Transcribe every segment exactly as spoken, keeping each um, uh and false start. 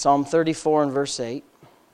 Psalm thirty-four and verse eight.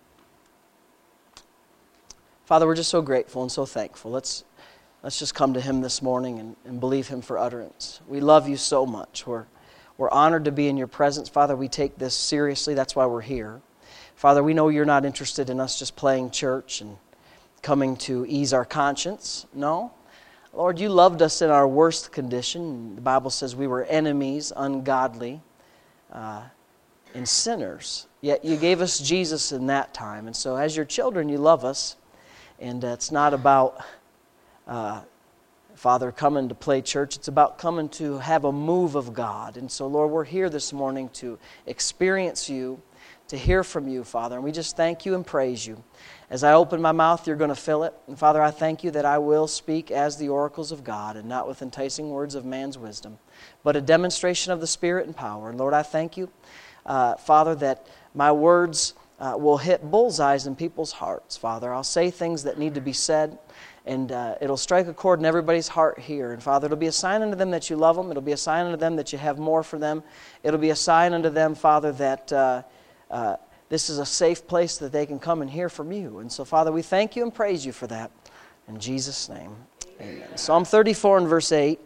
Father, we're just so grateful and so thankful. Let's let's just come to Him this morning and, and believe Him for utterance. We love You so much. We're, we're honored to be in Your presence. Father, we take this seriously. That's why we're here. Father, we know You're not interested in us just playing church and coming to ease our conscience. No. Lord, You loved us in our worst condition. The Bible says we were enemies, ungodly, uh, and sinners. Yet You gave us Jesus in that time. And so as Your children, You love us. And uh, it's not about, uh, Father, coming to play church. It's about coming to have a move of God. And so, Lord, we're here this morning to experience You, to hear from You, Father. And we just thank You and praise You. As I open my mouth, You're going to fill it. And, Father, I thank You that I will speak as the oracles of God and not with enticing words of man's wisdom, but a demonstration of the Spirit and power. And, Lord, I thank You, uh, Father, that my words Uh, will hit bullseyes in people's hearts, Father. I'll say things that need to be said, and uh, it'll strike a chord in everybody's heart here. And, Father, it'll be a sign unto them that You love them. It'll be a sign unto them that You have more for them. It'll be a sign unto them, Father, that uh, uh, this is a safe place that they can come and hear from You. And so, Father, we thank You and praise You for that. In Jesus' name, amen. Psalm thirty-four and verse eight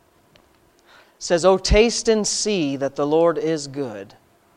says, "O taste and see that the Lord is good.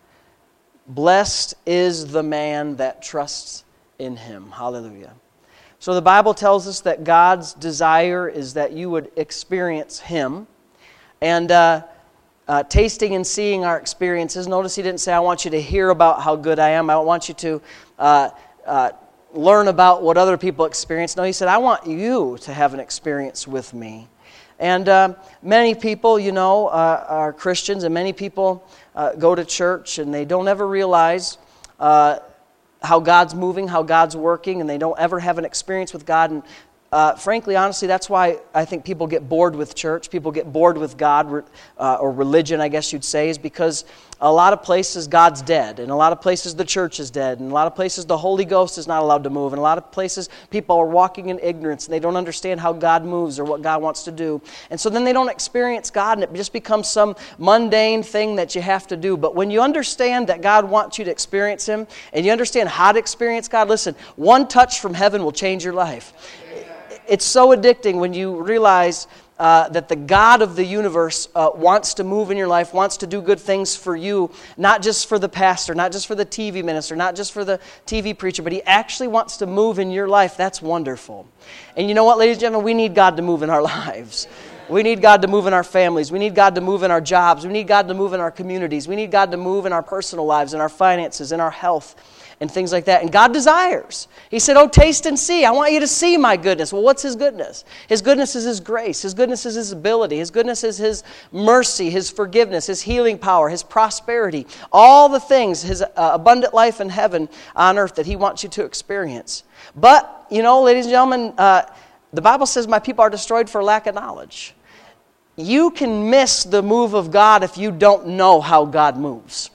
Blessed is the man that trusts in Him." Hallelujah. So the Bible tells us that God's desire is that you would experience Him. And uh, uh, tasting and seeing our experiences. Notice He didn't say, "I want you to hear about how good I am. I want you to uh, uh, learn about what other people experience." No, He said, "I want you to have an experience with Me." And uh, many people, you know, uh, are Christians, and many people uh, go to church, and they don't ever realize uh, how God's moving, how God's working, and they don't ever have an experience with God. And uh, frankly, honestly, that's why I think people get bored with church. People get bored with God, uh, or religion, I guess you'd say, is because a lot of places God's dead, and a lot of places the church is dead, and a lot of places the Holy Ghost is not allowed to move, and a lot of places people are walking in ignorance, and they don't understand how God moves or what God wants to do. And so then they don't experience God, and it just becomes some mundane thing that you have to do. But when you understand that God wants you to experience Him, and you understand how to experience God, listen, one touch from heaven will change your life. It's so addicting when you realize uh, that the God of the universe uh, wants to move in your life, wants to do good things for you, not just for the pastor, not just for the T V minister, not just for the T V preacher, but He actually wants to move in your life. That's wonderful. And you know what, ladies and gentlemen? We need God to move in our lives. We need God to move in our families. We need God to move in our jobs. We need God to move in our communities. We need God to move in our personal lives, in our finances, in our health, and things like that. And God desires. He said, "Oh, taste and see. I want you to see My goodness." Well, what's His goodness? His goodness is His grace. His goodness is His ability. His goodness is His mercy, His forgiveness, His healing power, His prosperity. All the things, His uh, abundant life in heaven on earth that He wants you to experience. But, you know, ladies and gentlemen, uh, the Bible says My people are destroyed for lack of knowledge. You can miss the move of God if you don't know how God moves.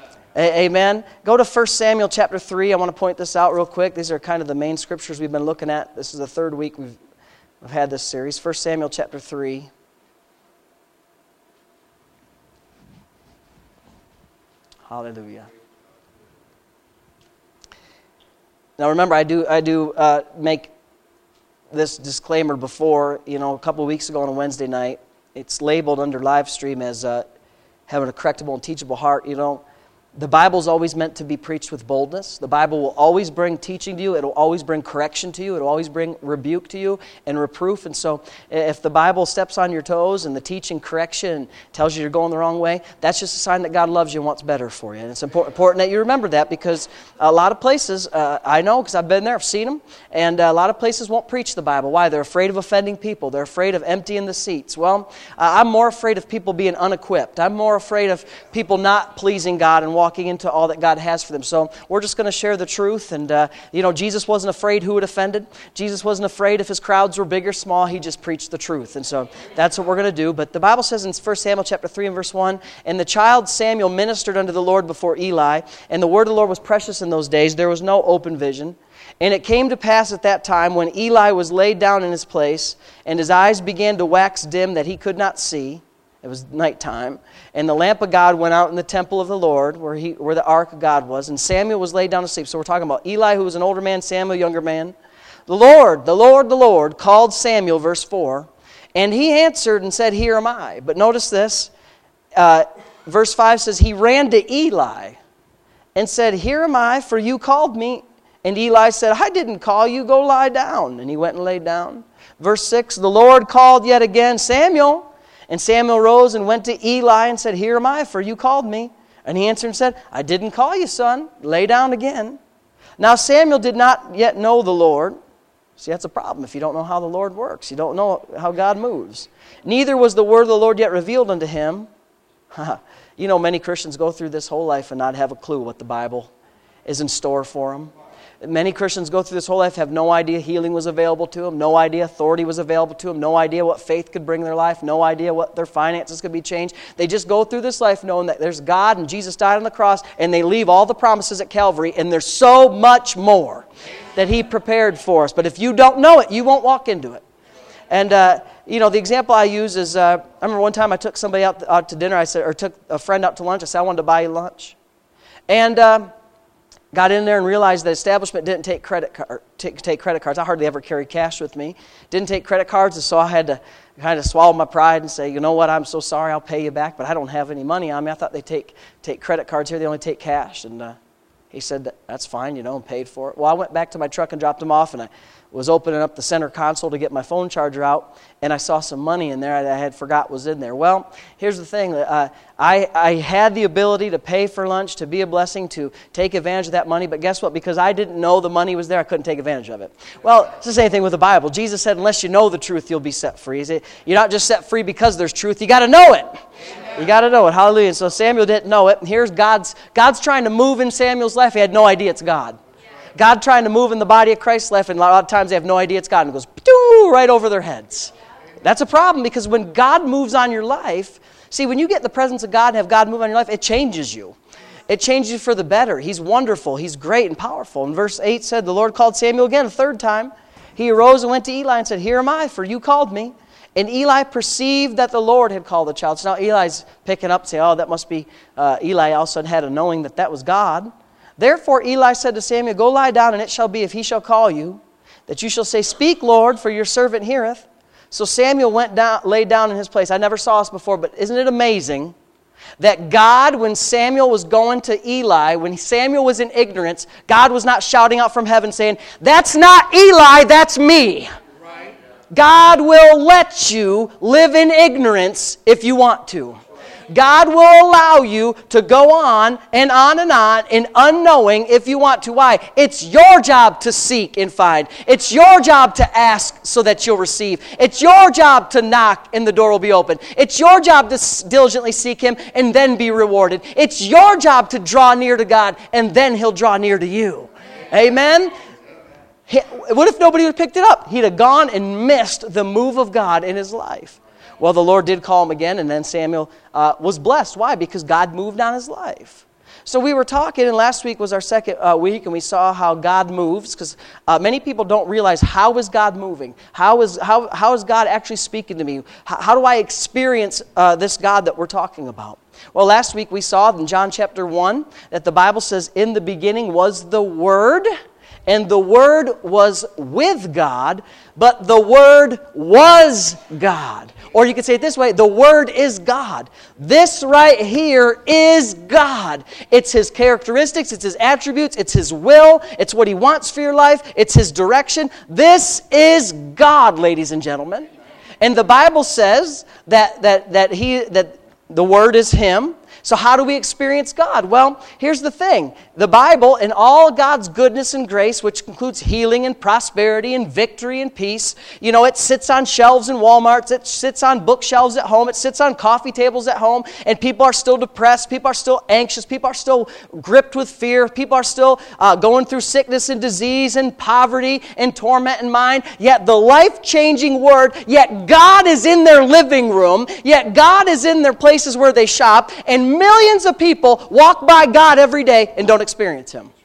Amen. Go to First Samuel chapter three. I want to point this out real quick. These are kind of the main scriptures we've been looking at. This is the third week we've, we've had this series. First Samuel chapter three. Hallelujah. Now remember, I do I do uh, make this disclaimer before. You know, a couple of weeks ago on a Wednesday night, it's labeled under live stream as uh, having a correctable and teachable heart. You know, the Bible's always meant to be preached with boldness. The Bible will always bring teaching to you. It will always bring correction to you. It will always bring rebuke to you and reproof. And so if the Bible steps on your toes and the teaching correction tells you you're going the wrong way, that's just a sign that God loves you and wants better for you. And it's important, important that you remember that, because a lot of places, uh, I know because I've been there, I've seen them, and a lot of places won't preach the Bible. Why? They're afraid of offending people. They're afraid of emptying the seats. Well, uh, I'm more afraid of people being unequipped. I'm more afraid of people not pleasing God and walking into all that God has for them. So we're just going to share the truth. And, uh, you know, Jesus wasn't afraid who it offended. Jesus wasn't afraid if His crowds were big or small. He just preached the truth. And so that's what we're going to do. But the Bible says in First Samuel chapter three and verse one, "And the child Samuel ministered unto the Lord before Eli, and the word of the Lord was precious in those days. There was no open vision. And it came to pass at that time, when Eli was laid down in his place, and his eyes began to wax dim that he could not see." It was nighttime. And the lamp of God went out in the temple of the Lord, where he, where the ark of God was. And Samuel was laid down to sleep. So we're talking about Eli, who was an older man, Samuel, a younger man. The Lord, the Lord, the Lord called Samuel, verse four. And he answered and said, here am I. But notice this. Uh, verse five says, he ran to Eli and said, here am I, for you called me. And Eli said, I didn't call you, go lie down. And he went and laid down. Verse six, the Lord called yet again, Samuel. And Samuel rose and went to Eli and said, here am I, for you called me. And he answered and said, I didn't call you, son. Lay down again. Now Samuel did not yet know the Lord. See, that's a problem if you don't know how the Lord works. You don't know how God moves. Neither was the word of the Lord yet revealed unto him. You know, many Christians go through this whole life and not have a clue what the Bible is in store for them. Many Christians go through this whole life, have no idea healing was available to them, no idea authority was available to them, no idea what faith could bring in their life, no idea what their finances could be changed. They just go through this life knowing that there's God and Jesus died on the cross, and they leave all the promises at Calvary, and there's so much more that He prepared for us. But if you don't know it, you won't walk into it. And, uh, you know, the example I use is, uh, I remember one time I took somebody out, out to dinner, I said, or took a friend out to lunch. I said, I wanted to buy you lunch. And uh, got in there and realized the establishment didn't take credit card, take, take credit cards. I hardly ever carry cash with me. Didn't take credit cards, and so I had to kind of swallow my pride and say, you know what, I'm so sorry, I'll pay you back, but I don't have any money on me. I thought they take take credit cards here. They only take cash. And uh, he said, that's fine, you know, and paid for it. Well, I went back to my truck and dropped him off, and I was opening up the center console to get my phone charger out, and I saw some money in there that I had forgot was in there. Well, here's the thing. Uh, I, I had the ability to pay for lunch, to be a blessing, to take advantage of that money, but guess what? Because I didn't know the money was there, I couldn't take advantage of it. Well, it's the same thing with the Bible. Jesus said, unless you know the truth, you'll be set free. You're not just set free because there's truth. You got to know it. You got to know it. Hallelujah. And so Samuel didn't know it, and here's God's, God's trying to move in Samuel's life. He had no idea it's God. God trying to move in the body of Christ's life, and a lot of times they have no idea it's God, and it goes right over their heads. That's a problem, because when God moves on your life, see, when you get in the presence of God and have God move on your life, it changes you. It changes you for the better. He's wonderful. He's great and powerful. And verse eight said, the Lord called Samuel again a third time. He arose and went to Eli and said, here am I, for you called me. And Eli perceived that the Lord had called the child. So now Eli's picking up, saying, oh, that must be, uh, Eli all of a sudden had a knowing that that was God. Therefore Eli said to Samuel, go lie down, and it shall be, if he shall call you, that you shall say, speak, Lord, for your servant heareth. So Samuel went down, laid down in his place. I never saw this before, but isn't it amazing that God, when Samuel was going to Eli, when Samuel was in ignorance, God was not shouting out from heaven saying, that's not Eli, that's me. Right. God will let you live in ignorance if you want to. God will allow you to go on and on and on in unknowing if you want to. Why? It's your job to seek and find. It's your job to ask so that you'll receive. It's your job to knock and the door will be open. It's your job to diligently seek Him and then be rewarded. It's your job to draw near to God, and then He'll draw near to you. Amen? What if nobody would have picked it up? He'd have gone and missed the move of God in his life. Well, the Lord did call him again, and then Samuel uh, was blessed. Why? Because God moved on his life. So we were talking, and last week was our second uh, week, and we saw how God moves, because uh, many people don't realize, how is God moving? How is, how, how is God actually speaking to me? How, how do I experience uh, this God that we're talking about? Well, last week we saw in John chapter one that the Bible says, in the beginning was the Word, and the Word was with God, but the Word was God. Or you could say it this way, the Word is God. This right here is God. It's His characteristics, it's His attributes, it's His will, it's what He wants for your life, it's His direction. This is God, ladies and gentlemen. And the Bible says that, that, that, he, that the Word is Him. So how do we experience God? Well, here's the thing. The Bible, in all God's goodness and grace, which includes healing and prosperity and victory and peace, you know, it sits on shelves in Walmart, it sits on bookshelves at home, it sits on coffee tables at home, and people are still depressed, people are still anxious, people are still gripped with fear, people are still uh, going through sickness and disease and poverty and torment in mind, yet the life-changing Word, yet God is in their living room, yet God is in their places where they shop, and millions of people walk by God every day and don't experience Him.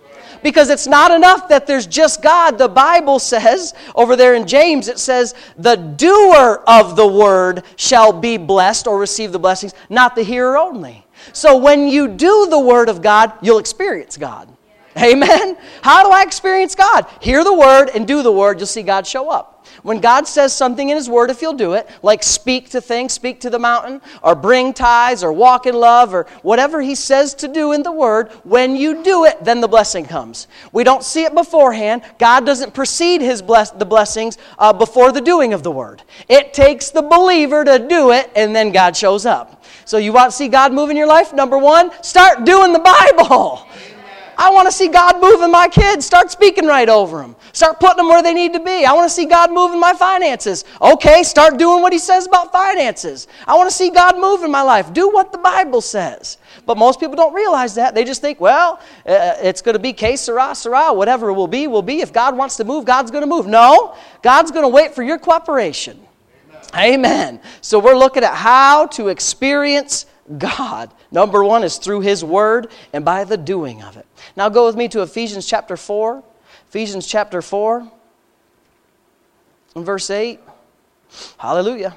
Because it's not enough that there's just God. The Bible says, over there in James, it says, the doer of the word shall be blessed or receive the blessings, not the hearer only. So when you do the word of God, you'll experience God. Amen? How do I experience God? Hear the word and do the word, you'll see God show up. When God says something in His Word, if you'll do it, like speak to things, speak to the mountain, or bring tithes, or walk in love, or whatever He says to do in the Word, when you do it, then the blessing comes. We don't see it beforehand. God doesn't precede His bless the blessings uh, before the doing of the Word. It takes the believer to do it, and then God shows up. So you want to see God move in your life? Number one, start doing the Bible. I want to see God move in my kids. Start speaking right over them. Start putting them where they need to be. I want to see God move in my finances. Okay, start doing what He says about finances. I want to see God move in my life. Do what the Bible says. But most people don't realize that. They just think, well, uh, it's going to be que sera, sera. Whatever it will be, will be. If God wants to move, God's going to move. No, God's going to wait for your cooperation. Amen. Amen. So we're looking at how to experience God. Number one is through His Word and by the doing of it. Now go with me to Ephesians chapter four. Ephesians chapter four and verse eight. Hallelujah.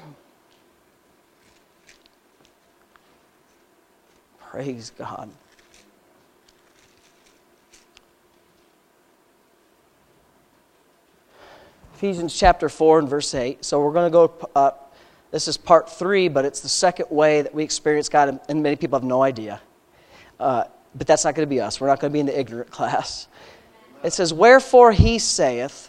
Praise God. Ephesians chapter four and verse eight. So we're going to go uh, This is part three, but it's the second way that we experience God, and many people have no idea. Uh, but that's not going to be us. We're not going to be in the ignorant class. It says, wherefore He saith,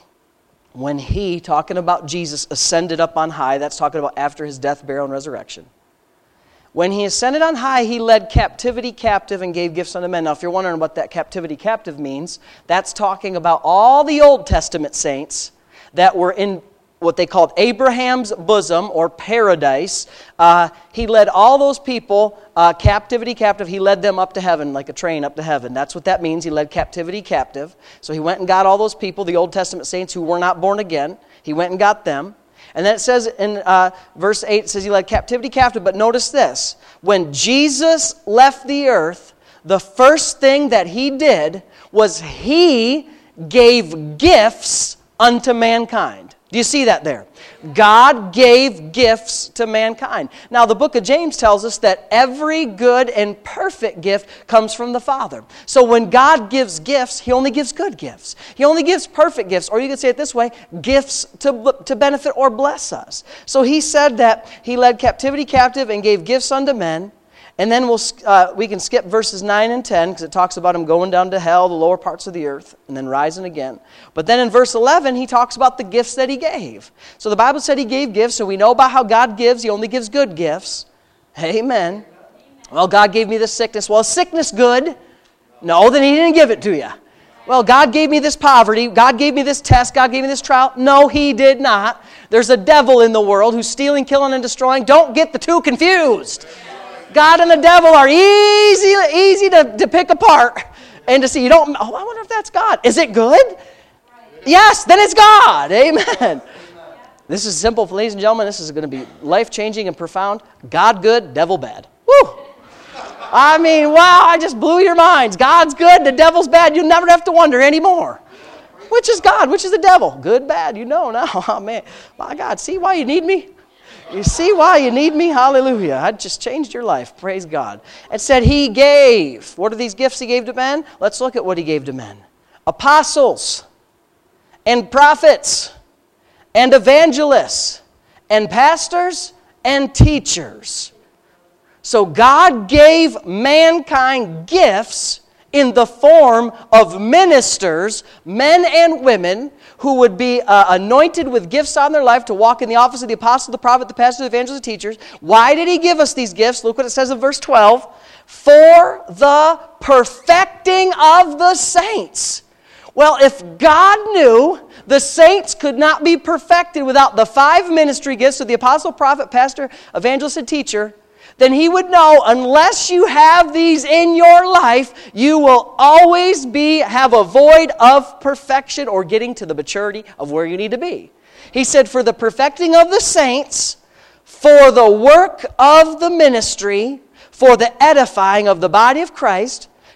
when He, talking about Jesus, ascended up on high, that's talking about after His death, burial, and resurrection. When He ascended on high, He led captivity captive and gave gifts unto men. Now, if you're wondering what that captivity captive means, that's talking about all the Old Testament saints that were in what they called Abraham's bosom or paradise. Uh, he led all those people, uh, captivity captive, He led them up to heaven like a train up to heaven. That's what that means. He led captivity captive. So He went and got all those people, the Old Testament saints who were not born again. He went and got them. And then it says in uh, verse eight, it says He led captivity captive. But notice this. When Jesus left the earth, the first thing that He did was He gave gifts unto mankind. Do you see that there? God gave gifts to mankind. Now, the book of James tells us that every good and perfect gift comes from the Father. So when God gives gifts, He only gives good gifts. He only gives perfect gifts, or you could say it this way, gifts to, to benefit or bless us. So He said that He led captivity captive and gave gifts unto men. And then we'll, uh, we can skip verses nine and ten because it talks about Him going down to hell, the lower parts of the earth, and then rising again. But then in verse eleven, He talks about the gifts that He gave. So the Bible said He gave gifts, so we know about how God gives. He only gives good gifts. Amen. Well, God gave me this sickness. Well, is sickness good? No, then He didn't give it to you. Well, God gave me this poverty. God gave me this test. God gave me this trial. No, He did not. There's a devil in the world who's stealing, killing, and destroying. Don't get the two confused. God and the devil are easy, easy to, to pick apart and to see. You don't, oh, I wonder if that's God. Is it good? Yes, then it's God. Amen. This is simple, ladies and gentlemen. This is going to be life-changing and profound. God good, devil bad. Woo! I mean, wow, I just blew your minds. God's good, the devil's bad. You never have to wonder anymore. Which is God? Which is the devil? Good, bad, you know now. Oh, man. My God, see why you need me? You see why you need me? Hallelujah. I just changed your life. Praise God. It said He gave. What are these gifts He gave to men? Let's look at what He gave to men. Apostles and prophets and evangelists and pastors and teachers. So God gave mankind gifts in the form of ministers, men and women, who would be uh, anointed with gifts on their life to walk in the office of the apostle, the prophet, the pastor, the evangelist, the teachers. Why did He give us these gifts? Look what it says in verse twelve. For the perfecting of the saints. Well, if God knew the saints could not be perfected without the five ministry gifts of the apostle, prophet, pastor, evangelist, and teacher, then He would know unless you have these in your life, you will always be have a void of perfection or getting to the maturity of where you need to be. He said, for the perfecting of the saints, for the work of the ministry, for the edifying of the body of Christ,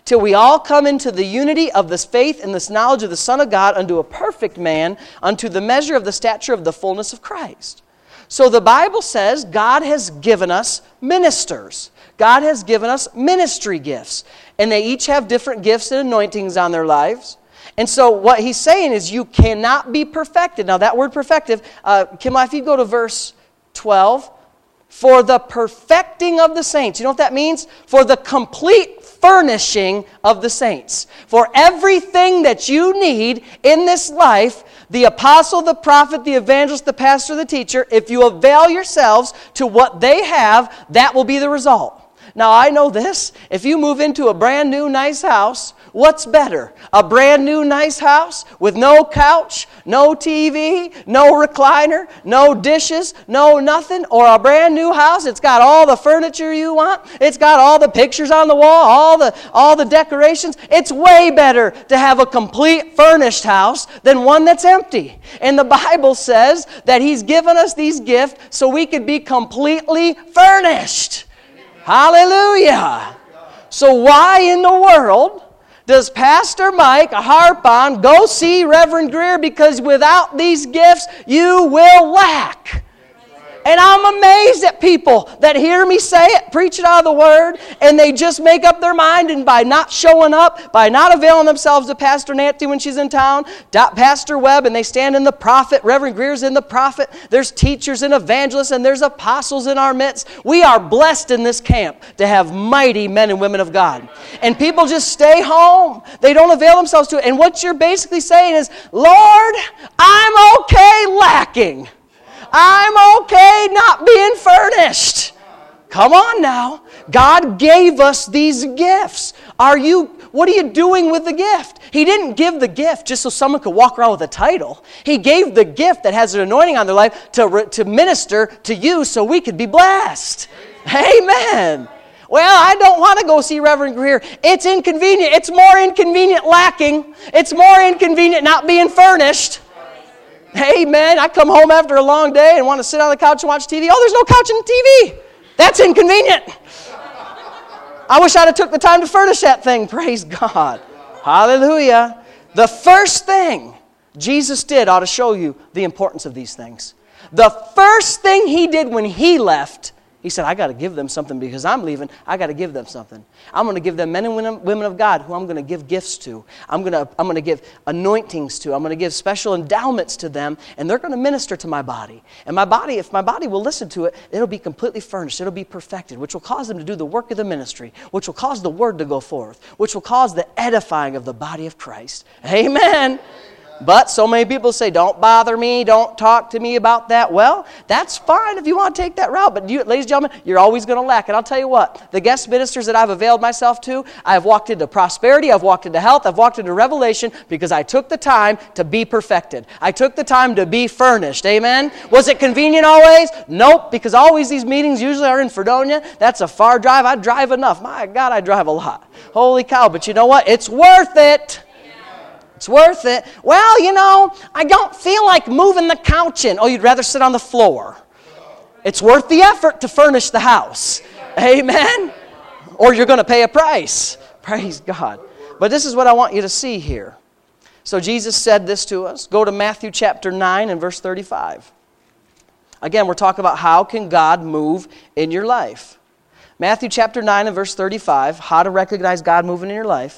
till we all come into the unity of this faith and this knowledge of the Son of God, unto a perfect man, unto the measure of the stature of the fullness of Christ. So the Bible says God has given us ministers. God has given us ministry gifts. And they each have different gifts and anointings on their lives. And so what he's saying is you cannot be perfected. Now that word perfective, uh, Kim, if you go to verse twelve, for the perfecting of the saints. You know what that means? For the complete furnishing of the saints. For everything that you need in this life, the apostle, the prophet, the evangelist, the pastor, the teacher, if you avail yourselves to what they have, that will be the result. Now, I know this. If you move into a brand new, nice house, what's better? A brand new, nice house with no couch, no T V, no recliner, no dishes, no nothing? Or a brand new house, it's got all the furniture you want, it's got all the pictures on the wall, all the, all the decorations. It's way better to have a complete furnished house than one that's empty. And the Bible says that He's given us these gifts so we could be completely furnished. Hallelujah. So why in the world does Pastor Mike harp on, go see Reverend Greer, because without these gifts you will lack? And I'm amazed at people that hear me say it, preach it out of the Word, and they just make up their mind, and by not showing up, by not availing themselves to Pastor Nancy when she's in town, Pastor Webb, and they stand in the prophet, Reverend Greer's in the prophet, there's teachers and evangelists, and there's apostles in our midst. We are blessed in this camp to have mighty men and women of God. And people just stay home. They don't avail themselves to it. And what you're basically saying is, Lord, I'm okay lacking. I'm okay not being furnished. Come on now. God gave us these gifts. Are you, what are you doing with the gift? He didn't give the gift just so someone could walk around with a title. He gave the gift that has an anointing on their life to, to minister to you so we could be blessed. Amen. Well, I don't want to go see Reverend Greer. It's inconvenient. It's more inconvenient lacking. It's more inconvenient not being furnished. Amen. I come home after a long day and want to sit on the couch and watch T V. Oh, there's no couch in the T V. That's inconvenient. I wish I'd have took the time to furnish that thing. Praise God. Hallelujah. The first thing Jesus did ought to show you the importance of these things. The first thing He did when He left, He said, I got to give them something because I'm leaving. I got to give them something. I'm going to give them men and women of God who I'm going to give gifts to. I'm going to, I'm going to give anointings to. I'm going to give special endowments to them, and they're going to minister to my body. And my body, if my body will listen to it, it'll be completely furnished. It'll be perfected, which will cause them to do the work of the ministry, which will cause the word to go forth, which will cause the edifying of the body of Christ. Amen. But so many people say, don't bother me, don't talk to me about that. Well, that's fine if you want to take that route. But you, ladies and gentlemen, you're always going to lack. And I'll tell you what, the guest ministers that I've availed myself to, I've walked into prosperity, I've walked into health, I've walked into revelation because I took the time to be perfected. I took the time to be furnished. Amen? Was it convenient always? Nope, because always these meetings usually are in Fredonia. That's a far drive. I drive enough. My God, I drive a lot. Holy cow. But you know what? It's worth it. It's worth it. Well, you know, I don't feel like moving the couch in. Oh, you'd rather sit on the floor. It's worth the effort to furnish the house. Amen? Or you're going to pay a price. Praise God. But this is what I want you to see here. So Jesus said this to us. Go to Matthew chapter nine and verse thirty-five. Again, we're talking about how can God move in your life. Matthew chapter nine and verse thirty-five. How to recognize God moving in your life.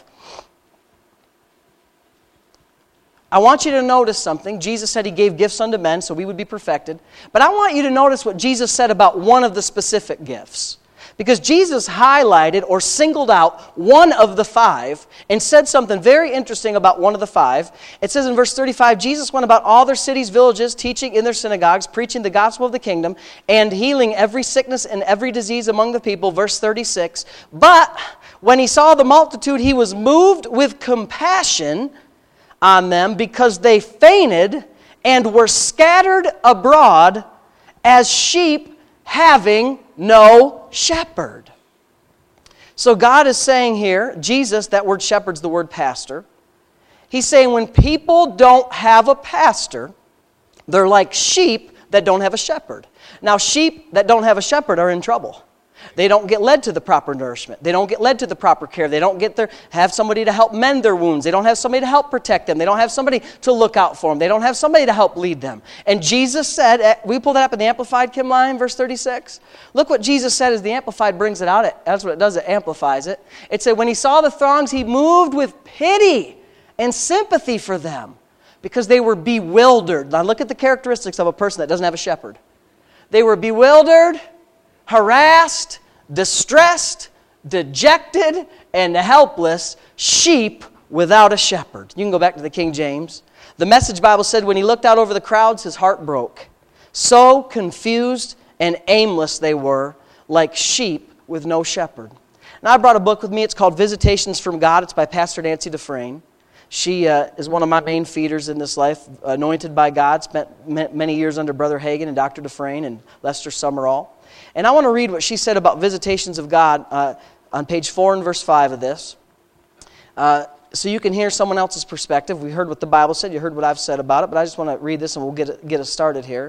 I want you to notice something. Jesus said He gave gifts unto men so we would be perfected. But I want you to notice what Jesus said about one of the specific gifts. Because Jesus highlighted or singled out one of the five and said something very interesting about one of the five. It says in verse thirty-five, Jesus went about all their cities, villages, teaching in their synagogues, preaching the gospel of the kingdom, and healing every sickness and every disease among the people. Verse thirty-six, but when He saw the multitude, He was moved with compassion on them because they fainted and were scattered abroad as sheep having no shepherd. So God is saying here, Jesus, that word shepherd's the word pastor. He's saying when people don't have a pastor, they're like sheep that don't have a shepherd. Now sheep that don't have a shepherd are in trouble. They don't get led to the proper nourishment. They don't get led to the proper care. They don't get their, have somebody to help mend their wounds. They don't have somebody to help protect them. They don't have somebody to look out for them. They don't have somebody to help lead them. And Jesus said, we pull that up in the Amplified, Kim Lyon, verse thirty-six. Look what Jesus said as the Amplified brings it out. That's what it does, it amplifies it. It said, when he saw the throngs, he moved with pity and sympathy for them because they were bewildered. Now look at the characteristics of a person that doesn't have a shepherd. They were bewildered, harassed, distressed, dejected, and helpless, sheep without a shepherd. You can go back to the King James. The Message Bible said when he looked out over the crowds, his heart broke. So confused and aimless they were, like sheep with no shepherd. Now I brought a book with me. It's called Visitations from God. It's by Pastor Nancy Dufresne. She uh, is one of my main feeders in this life, anointed by God, spent many years under Brother Hagin and Doctor Dufresne and Lester Summerall. And I want to read what she said about visitations of God uh, on page four and verse five of this. Uh, so you can hear someone else's perspective. We heard what the Bible said. You heard what I've said about it. But I just want to read this and we'll get it, get us started here.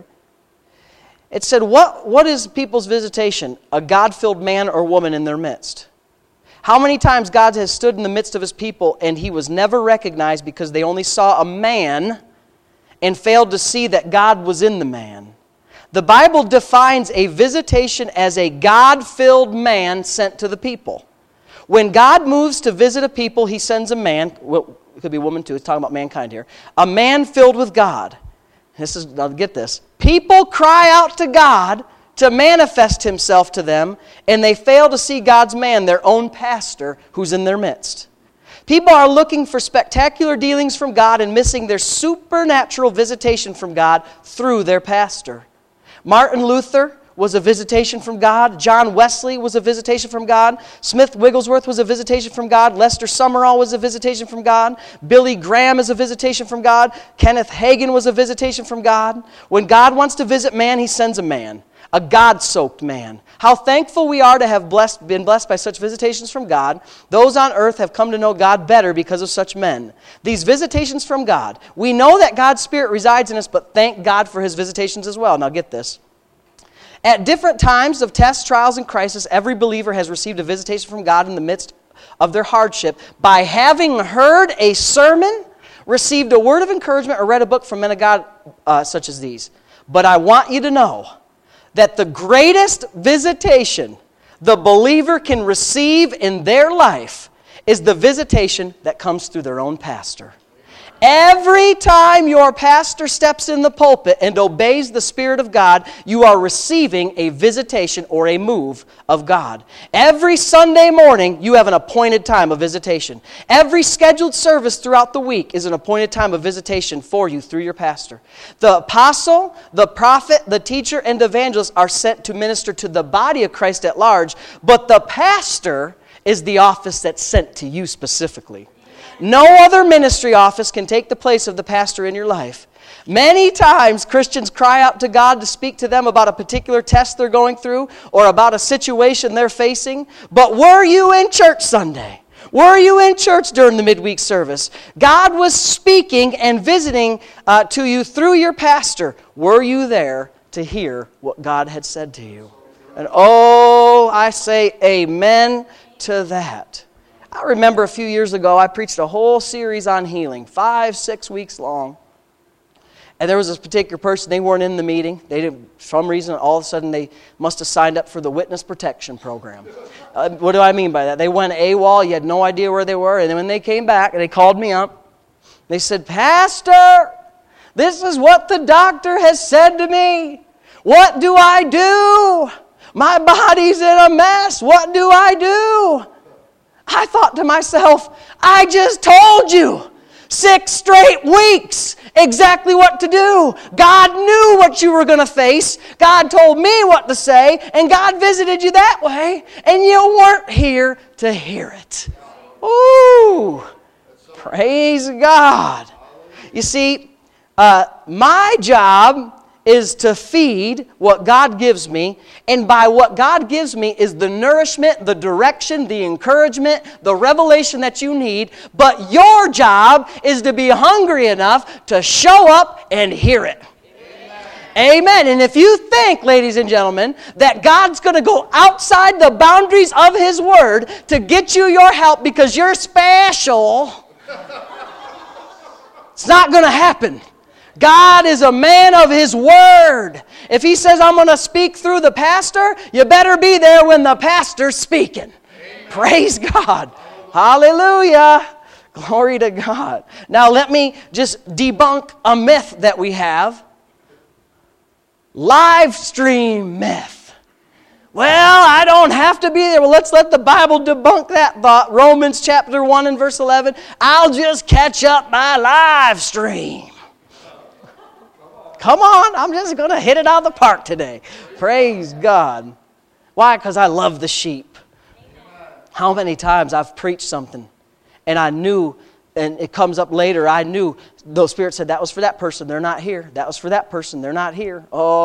It said, what, what is people's visitation? A God-filled man or woman in their midst. How many times God has stood in the midst of his people and he was never recognized because they only saw a man and failed to see that God was in the man. The Bible defines a visitation as a God-filled man sent to the people. When God moves to visit a people, he sends a man, well, it could be a woman too, it's talking about mankind here, a man filled with God. This is, now get this, people cry out to God to manifest himself to them, and they fail to see God's man, their own pastor, who's in their midst. People are looking for spectacular dealings from God and missing their supernatural visitation from God through their pastor. Martin Luther was a visitation from God. John Wesley was a visitation from God. Smith Wigglesworth was a visitation from God. Lester Summerall was a visitation from God. Billy Graham is a visitation from God. Kenneth Hagin was a visitation from God. When God wants to visit man, he sends a man. A God-soaked man. How thankful we are to have blessed, been blessed by such visitations from God. Those on earth have come to know God better because of such men. These visitations from God. We know that God's Spirit resides in us, but thank God for his visitations as well. Now get this. At different times of tests, trials, and crisis, every believer has received a visitation from God in the midst of their hardship by having heard a sermon, received a word of encouragement, or read a book from men of God uh, such as these. But I want you to know that the greatest visitation the believer can receive in their life is the visitation that comes through their own pastor. Every time your pastor steps in the pulpit and obeys the Spirit of God, you are receiving a visitation or a move of God. Every Sunday morning, you have an appointed time of visitation. Every scheduled service throughout the week is an appointed time of visitation for you through your pastor. The apostle, the prophet, the teacher, and evangelist are sent to minister to the body of Christ at large, but the pastor is the office that's sent to you specifically. No other ministry office can take the place of the pastor in your life. Many times Christians cry out to God to speak to them about a particular test they're going through or about a situation they're facing. But were you in church Sunday? Were you in church during the midweek service? God was speaking and visiting uh, to you through your pastor. Were you there to hear what God had said to you? And oh, I say amen to that. I remember a few years ago, I preached a whole series on healing, five, six weeks long. And there was this particular person, they weren't in the meeting. They didn't, for some reason, all of a sudden, they must have signed up for the witness protection program. Uh, what do I mean by that? They went AWOL, you had no idea where they were. And then when they came back, they called me up. They said, Pastor, this is what the doctor has said to me. What do I do? My body's in a mess. What do I do? I thought to myself, I just told you six straight weeks exactly what to do. God knew what you were going to face. God told me what to say, and God visited you that way, and you weren't here to hear it. Ooh, praise God. You see, uh, my job is to feed what God gives me, and by what God gives me is the nourishment, the direction, the encouragement, the revelation that you need, but your job is to be hungry enough to show up and hear it. Amen. Amen. And if you think, ladies and gentlemen, that God's going to go outside the boundaries of His Word to get you your help because you're special, it's not going to happen. God is a man of His Word. If He says, I'm going to speak through the pastor, you better be there when the pastor's speaking. Amen. Praise God. Hallelujah. Glory to God. Now let me just debunk a myth that we have. Live stream myth. Well, I don't have to be there. Well, let's let the Bible debunk that thought. Romans chapter one and verse eleven. I'll just catch up by live stream. Come on, I'm just going to hit it out of the park today. Praise God. Why? Because I love the sheep. How many times I've preached something and I knew, and it comes up later, I knew the Spirit said that was for that person, they're not here. That was for that person, they're not here.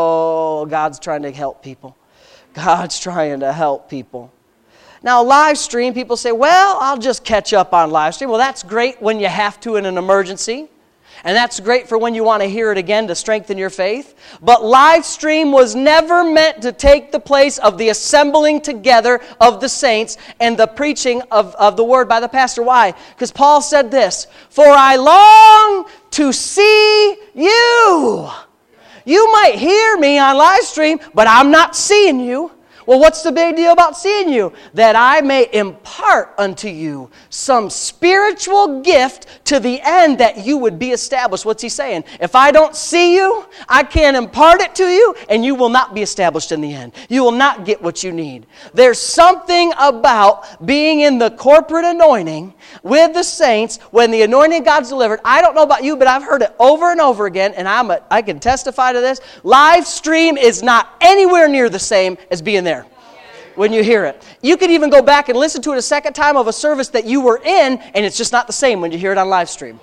Oh, God's trying to help people. God's trying to help people. Now, live stream, people say, well, I'll just catch up on live stream. Well, that's great when you have to in an emergency. And that's great for when you want to hear it again to strengthen your faith. But live stream was never meant to take the place of the assembling together of the saints and the preaching of, of the word by the pastor. Why? Because Paul said this, for I long to see you. You might hear me on live stream, but I'm not seeing you. Well, what's the big deal about seeing you? That I may impart unto you some spiritual gift to the end that you would be established. What's he saying? If I don't see you, I can't impart it to you, and you will not be established in the end. You will not get what you need. There's something about being in the corporate anointing with the saints when the anointing of God's delivered. I don't know about you, but I've heard it over and over again, and I'm a, I can testify to this. Live stream is not anywhere near the same as being there. When you hear it. You could even go back and listen to it a second time of a service that you were in, and it's just not the same when you hear it on live stream.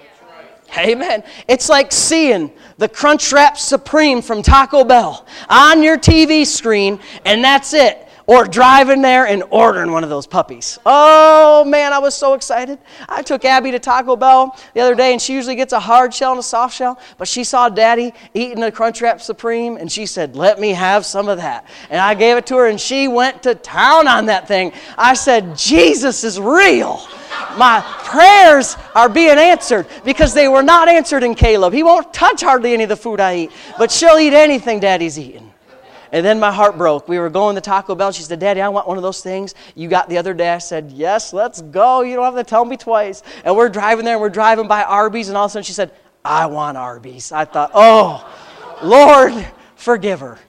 Amen. It's like seeing the Crunchwrap Supreme from Taco Bell on your T V screen, and that's it. Or driving there and ordering one of those puppies. Oh, man, I was so excited. I took Abby to Taco Bell the other day, and she usually gets a hard shell and a soft shell, but she saw Daddy eating a Crunchwrap Supreme, and she said, let me have some of that. And I gave it to her, and she went to town on that thing. I said, Jesus is real. My prayers are being answered because they were not answered in Caleb. He won't touch hardly any of the food I eat, but she'll eat anything Daddy's eating. And then my heart broke. We were going to Taco Bell. She said, Daddy, I want one of those things you got the other day. I said, yes, let's go. You don't have to tell me twice. And we're driving there, and we're driving by Arby's, and all of a sudden she said, I want Arby's. I thought, oh, Lord, forgive her.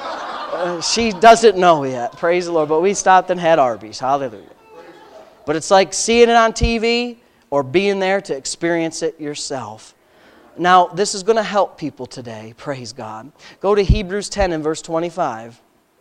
Uh, she doesn't know yet. Praise the Lord. But we stopped and had Arby's. Hallelujah. But it's like seeing it on T V or being there to experience it yourself. Now, this is going to help people today. Praise God. Go to Hebrews ten and verse twenty-five.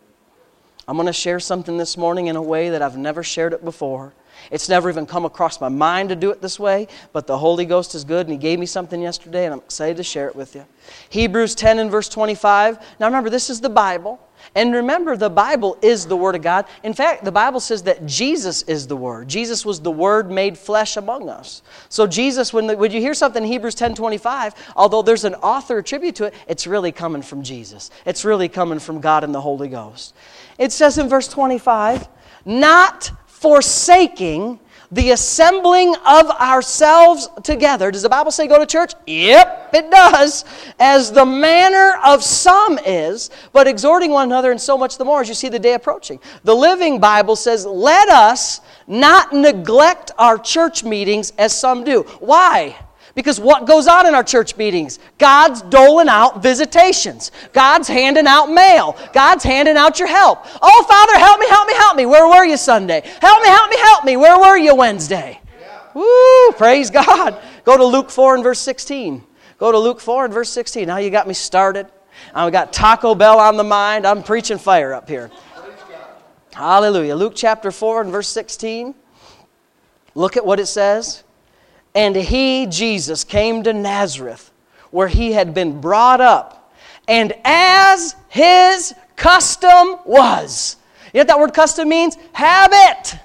I'm going to share something this morning in a way that I've never shared it before. It's never even come across my mind to do it this way, but the Holy Ghost is good, and He gave me something yesterday, and I'm excited to share it with you. Hebrews ten and verse twenty-five. Now remember, this is the Bible. And remember, the Bible is the Word of God. In fact, the Bible says that Jesus is the Word. Jesus was the Word made flesh among us. So Jesus, when, the, when you hear something in Hebrews ten twenty-five, although there's an author attribute to it, it's really coming from Jesus. It's really coming from God and the Holy Ghost. It says in verse twenty-five, not forsaking the assembling of ourselves together. Does the Bible say go to church? Yep, it does. As the manner of some is, but exhorting one another, and so much the more as you see the day approaching. The Living Bible says, let us not neglect our church meetings as some do. Why? Because what goes on in our church meetings? God's doling out visitations. God's handing out mail. God's handing out your help. Oh, Father, help me, help me, help me. Where were you Sunday? Help me, help me, help me. Where were you Wednesday? Yeah. Woo, praise God. Go to Luke four and verse sixteen. Go to Luke four and verse sixteen. Now you got me started. I've got Taco Bell on the mind. I'm preaching fire up here. Hallelujah. Luke chapter four and verse sixteen. Look at what it says. And he, Jesus, came to Nazareth, where he had been brought up. And as his custom was. You know what that word custom means? Habit.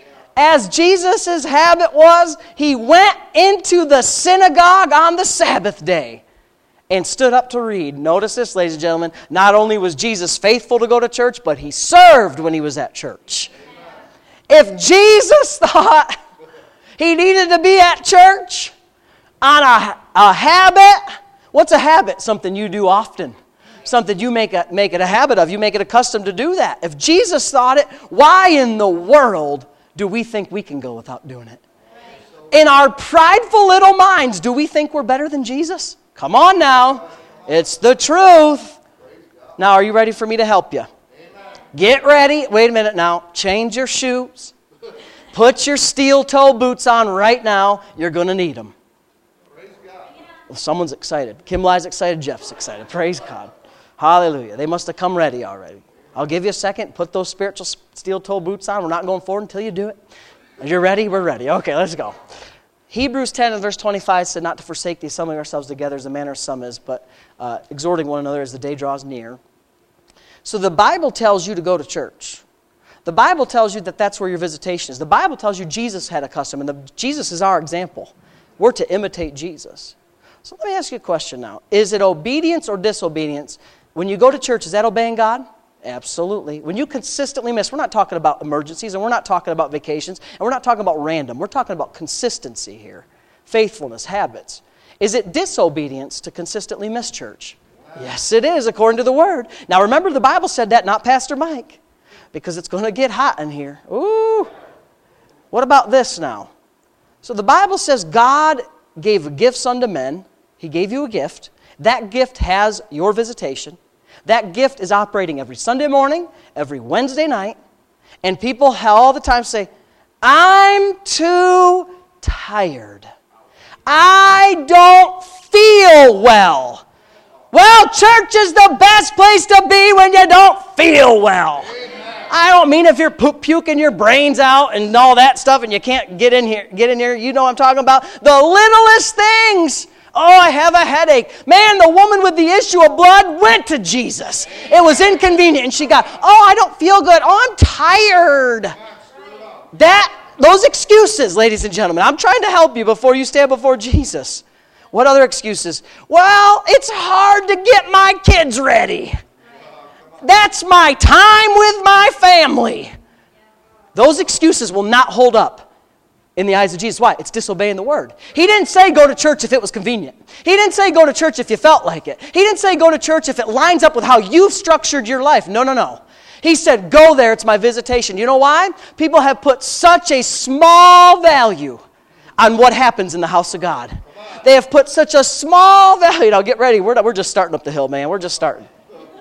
As Jesus' habit was, he went into the synagogue on the Sabbath day. and stood up to read. Notice this, ladies and gentlemen. Not only was Jesus faithful to go to church, but he served when he was at church. If Jesus thought he needed to be at church on a, a habit, what's a habit? Something you do often. Something you make, a, make it a habit of. You make it accustomed to do that. If Jesus thought it, why in the world do we think we can go without doing it? In our prideful little minds, do we think we're better than Jesus? Come on now. It's the truth. Now, are you ready for me to help you? Get ready. Wait a minute now. Change your shoes. Put your steel toe boots on right now. You're going to need them. Well, someone's excited. Kimli's excited. Jeff's excited. Praise God. Hallelujah. They must have come ready already. I'll give you a second. Put those spiritual steel toe boots on. We're not going forward until you do it. You're ready? We're ready. Okay, let's go. Hebrews ten and verse twenty-five said not to forsake the assembling ourselves together as the manner of some is, but uh, exhorting one another as the day draws near. So the Bible tells you to go to church. The Bible tells you that that's where your visitation is. The Bible tells you Jesus had a custom, and the, Jesus is our example. We're to imitate Jesus. So let me ask you a question now. Is it obedience or disobedience? When you go to church, is that obeying God? Absolutely. When you consistently miss, we're not talking about emergencies, and we're not talking about vacations, and we're not talking about random. We're talking about consistency here. Faithfulness, habits. Is it disobedience to consistently miss church? Yes, it is, according to the Word. Now remember, the Bible said that, not Pastor Mike, because it's going to get hot in here. Ooh. What about this now? So the Bible says God gave gifts unto men. He gave you a gift. That gift has your visitation. That gift is operating every Sunday morning, every Wednesday night, and people all the time say, I'm too tired. I don't feel well. Well, church is the best place to be when you don't feel well. I don't mean if you're pu- puking your brains out and all that stuff and you can't get in here, get in here, you know what I'm talking about. The littlest things. Oh, I have a headache. Man, the woman with the issue of blood went to Jesus. It was inconvenient and she got, oh, I don't feel good. Oh, I'm tired. That, those excuses, ladies and gentlemen, I'm trying to help you before you stand before Jesus. What other excuses? Well, it's hard to get my kids ready. That's my time with my family. Those excuses will not hold up in the eyes of Jesus. Why? It's disobeying the Word. He didn't say go to church if it was convenient. He didn't say go to church if you felt like it. He didn't say go to church if it lines up with how you've structured your life. No, no, no. He said go there, it's my visitation. You know why? People have put such a small value on what happens in the house of God. They have put such a small value. Now get ready. We're, not, we're just starting up the hill, man. We're just starting.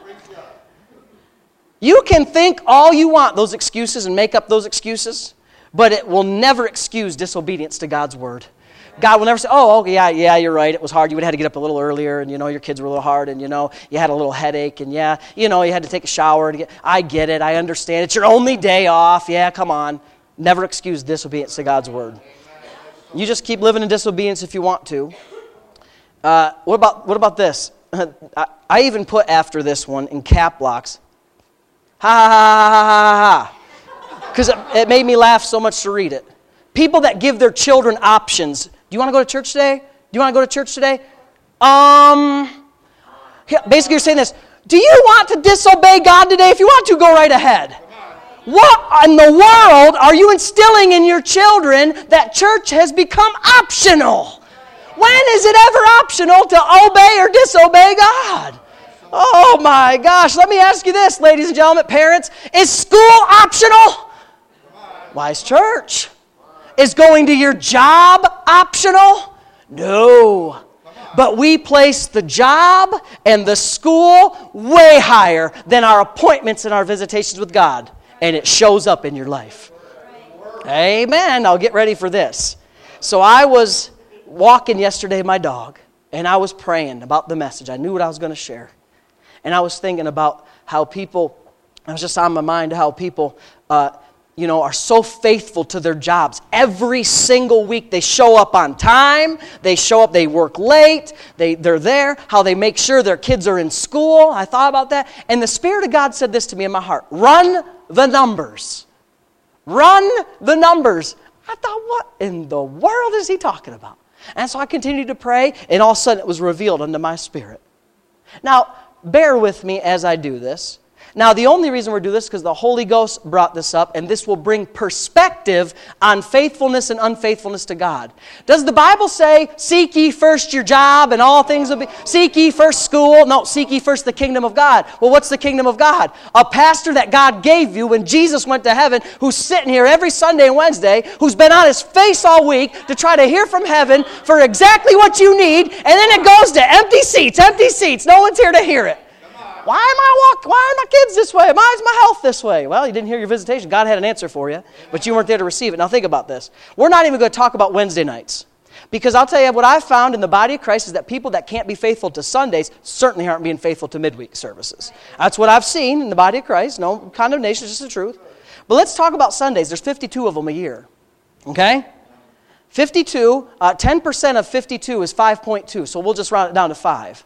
You can think all you want, those excuses, and make up those excuses, but it will never excuse disobedience to God's Word. God will never say, oh, okay, yeah, yeah, you're right. It was hard. You would have had to get up a little earlier, and, you know, your kids were a little hard, and, you know, you had a little headache, and, yeah, you know, you had to take a shower. To get, I get it. I understand. It's your only day off. Yeah, come on. Never excuse disobedience to God's Word. You just keep living in disobedience if you want to. Uh, what about what about this? I, I even put after this one in cap locks. Ha ha ha ha ha ha. Because it, it made me laugh so much to read it. People that give their children options. Do you want to go to church today? Do you want to go to church today? Um. Basically, you're saying this. Do you want to disobey God today? If you want to, go right ahead. What in the world are you instilling in your children that church has become optional? When is it ever optional to obey or disobey God? Oh my gosh, let me ask you this, ladies and gentlemen, parents. Is school optional? Why is church? Is going to your job optional? No. But we place the job and the school way higher than our appointments and our visitations with God. And it shows up in your life. Amen. Now get ready for this. So I was walking yesterday, my dog, and I was praying about the message. I knew what I was going to share. And I was thinking about how people, it was just on my mind how people, uh, you know, are so faithful to their jobs. Every single week they show up on time. They show up, they work late. They, they're there. How they make sure their kids are in school. I thought about that. And the Spirit of God said this to me in my heart. Run the numbers. Run the numbers. I thought, what in the world is he talking about? And so I continued to pray, and all of a sudden it was revealed unto my spirit. Now, bear with me as I do this. Now, the only reason we're doing this is because the Holy Ghost brought this up, and this will bring perspective on faithfulness and unfaithfulness to God. Does the Bible say, seek ye first your job and all things will be, seek ye first school? No, seek ye first the kingdom of God. Well, what's the kingdom of God? A pastor that God gave you when Jesus went to heaven, who's sitting here every Sunday and Wednesday, who's been on his face all week to try to hear from heaven for exactly what you need, and then it goes to empty seats, empty seats. No one's here to hear it. Why am I walk? Why are my kids this way? Why is my health this way? Well, you didn't hear your visitation. God had an answer for you, but you weren't there to receive it. Now think about this. We're not even going to talk about Wednesday nights. Because I'll tell you what I've found in the body of Christ is that people that can't be faithful to Sundays certainly aren't being faithful to midweek services. That's what I've seen in the body of Christ. No condemnation, it's just the truth. But let's talk about Sundays. There's fifty-two of them a year. Okay? fifty-two, uh, ten percent of fifty-two is five point two, so we'll just round it down to five.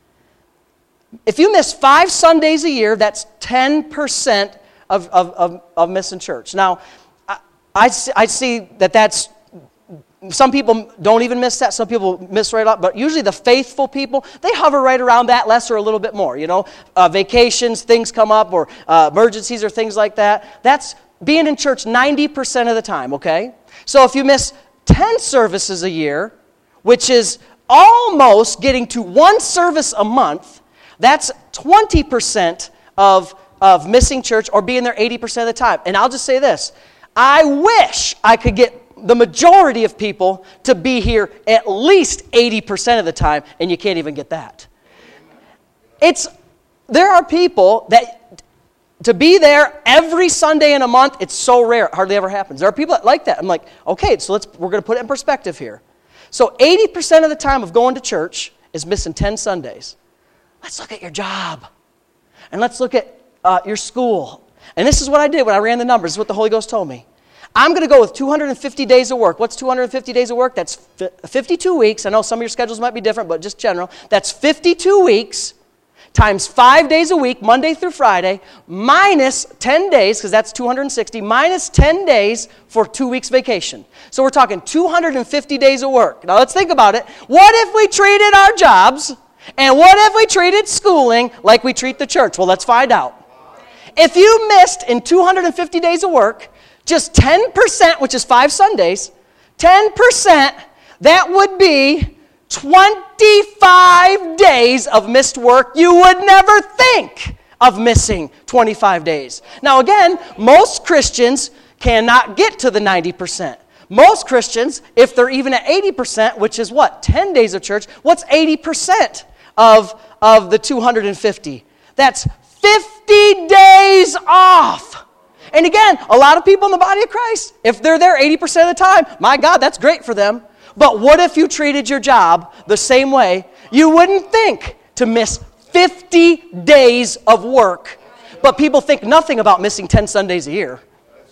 If you miss five Sundays a year, that's ten percent of, of, of, of missing church. Now, I, I, see, I see that that's, some people don't even miss that. Some people miss right up. But usually the faithful people, they hover right around that, less or a little bit more. You know, uh, vacations, things come up, or uh, emergencies or things like that. That's being in church ninety percent of the time, okay? So if you miss ten services a year, which is almost getting to one service a month, that's twenty percent of, of missing church or being there eighty percent of the time. And I'll just say this. I wish I could get the majority of people to be here at least eighty percent of the time, and you can't even get that. It's, there are people that to be there every Sunday in a month, it's so rare. It hardly ever happens. There are people that like that. I'm like, okay, so let's, we're going to put it in perspective here. So eighty percent of the time of going to church is missing ten Sundays. Let's look at your job. And let's look at uh, your school. And this is what I did when I ran the numbers. This is what the Holy Ghost told me. I'm going to go with two hundred fifty days of work. What's two hundred fifty days of work? That's fifty-two weeks. I know some of your schedules might be different, but just general. That's fifty-two weeks times five days a week, Monday through Friday, minus ten days, because that's two hundred sixty, minus ten days for two weeks vacation. So we're talking two hundred fifty days of work. Now let's think about it. What if we treated our jobs, and what if we treated schooling like we treat the church? Well, let's find out. If you missed in two hundred fifty days of work, just ten percent, which is five Sundays, ten percent, that would be twenty-five days of missed work. You would never think of missing twenty-five days. Now again, most Christians cannot get to the ninety percent. Most Christians, if they're even at eighty percent, which is what, ten days of church, what's eighty percent of, of the two hundred fifty? That's fifty days off. And again, a lot of people in the body of Christ, if they're there eighty percent of the time, my God, that's great for them. But what if you treated your job the same way? You wouldn't think to miss fifty days of work. But people think nothing about missing ten Sundays a year.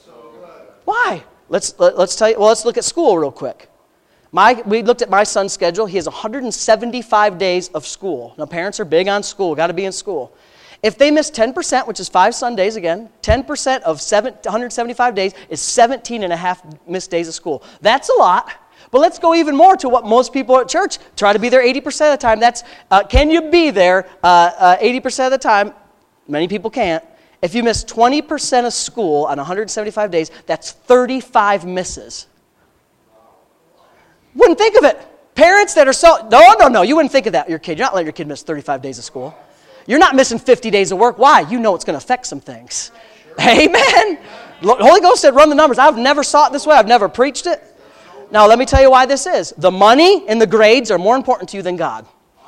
Why? Let's let, let's tell you. Well, let's look at school real quick. My we looked at my son's schedule. He has one hundred seventy-five days of school. Now, parents are big on school. Got to be in school. If they miss ten percent, which is five Sundays again, ten percent of seven, one hundred seventy-five days is seventeen and a half missed days of school. That's a lot. But let's go even more to what most people at church try to be there eighty percent of the time. That's, uh, can you be there uh, uh, eighty percent of the time? Many people can't. If you miss twenty percent of school on one hundred seventy-five days, that's thirty-five misses. Wouldn't think of it. Parents that are so, no, no, no, you wouldn't think of that. Your kid, you're not letting your kid miss thirty-five days of school. You're not missing fifty days of work. Why? You know it's going to affect some things. Amen. The Holy Ghost said, run the numbers. I've never saw it this way. I've never preached it. Now, let me tell you why this is. The money and the grades are more important to you than God.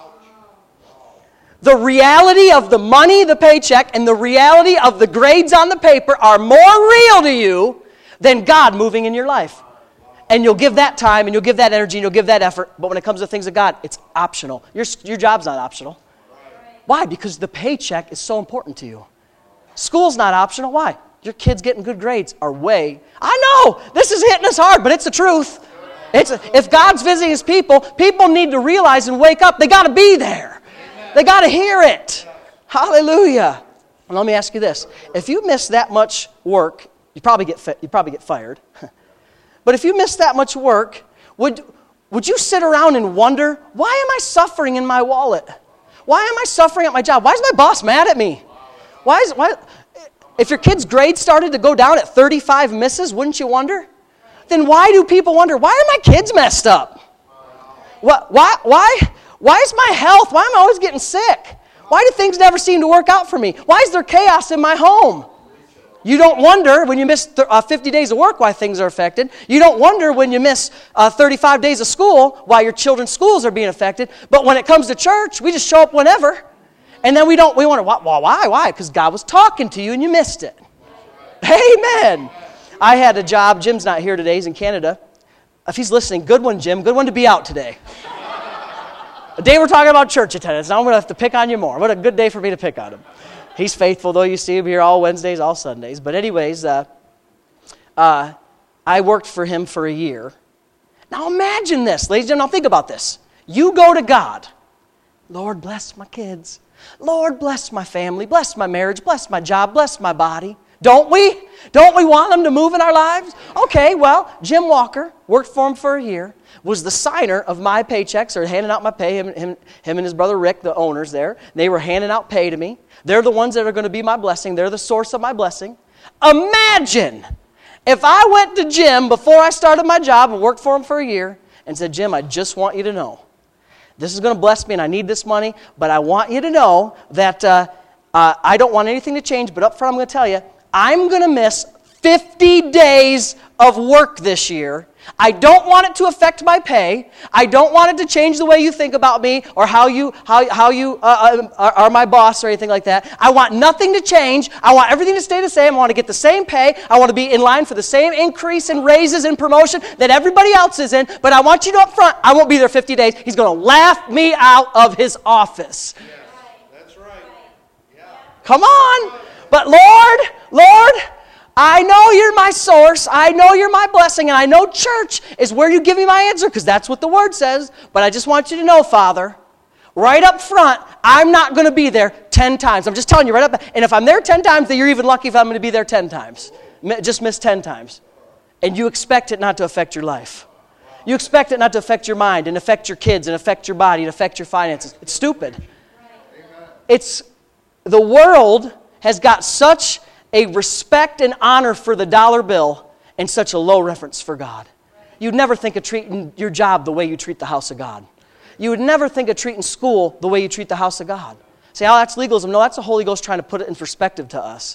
The reality of the money, the paycheck, and the reality of the grades on the paper are more real to you than God moving in your life. And you'll give that time, and you'll give that energy, and you'll give that effort. But when it comes to things of God, it's optional. Your, your job's not optional. Why? Because the paycheck is so important to you. School's not optional. Why? Your kids getting good grades are way... I know, this is hitting us hard, but it's the truth. It's a, if God's visiting His people, people need to realize and wake up. They got to be there. They got to hear it. Hallelujah. And let me ask you this. If you miss that much work, you probably get, fi- you probably get fired. But if you miss that much work, would, would you sit around and wonder, why am I suffering in my wallet? Why am I suffering at my job? Why is my boss mad at me? Why is why? If your kid's grade started to go down at thirty-five misses, wouldn't you wonder? Then why do people wonder, why are my kids messed up? What, why, why, why is my health, why am I always getting sick? Why do things never seem to work out for me? Why is there chaos in my home? You don't wonder when you miss th- uh, fifty days of work why things are affected. You don't wonder when you miss uh, thirty-five days of school why your children's schools are being affected. But when it comes to church, we just show up whenever. And then we don't, we wonder, why, why, why? Because God was talking to you and you missed it. Amen. I had a job. Jim's not here today. He's in Canada. If he's listening, good one, Jim. Good one to be out today. A day we're talking about church attendance. Now I'm going to have to pick on you more. What a good day for me to pick on him. He's faithful, though. You see him here all Wednesdays, all Sundays. But anyways, uh, uh, I worked for him for a year. Now imagine this, ladies and gentlemen. Now think about this. You go to God. Lord, bless my kids. Lord, bless my family. Bless my marriage. Bless my job. Bless my body. Don't we? Don't we want them to move in our lives? Okay, well, Jim Walker, worked for him for a year, was the signer of my paychecks, or handing out my pay, him, him, him and his brother Rick, the owners there. They were handing out pay to me. They're the ones that are going to be my blessing. They're the source of my blessing. Imagine if I went to Jim before I started my job and worked for him for a year and said, Jim, I just want you to know, this is going to bless me and I need this money, but I want you to know that uh, uh, I don't want anything to change, but up front I'm going to tell you, I'm going to miss fifty days of work this year. I don't want it to affect my pay. I don't want it to change the way you think about me or how you how, how you uh, are, are my boss or anything like that. I want nothing to change. I want everything to stay the same. I want to get the same pay. I want to be in line for the same increase in raises and promotion that everybody else is in. But I want you to know up front, I won't be there fifty days. He's going to laugh me out of his office. Yes, that's right. Yeah. Come on. But Lord, Lord, I know you're my source. I know you're my blessing. And I know church is where you give me my answer because that's what the Word says. But I just want you to know, Father, right up front, I'm not going to be there ten times. I'm just telling you right up. And if I'm there ten times, then you're even lucky if I'm going to be there ten times. Just miss ten times. And you expect it not to affect your life. You expect it not to affect your mind and affect your kids and affect your body and affect your finances. It's stupid. It's the world has got such a respect and honor for the dollar bill and such a low reverence for God. You'd never think of treating your job the way you treat the house of God. You would never think of treating school the way you treat the house of God. Say, oh, that's legalism. No, that's the Holy Ghost trying to put it in perspective to us.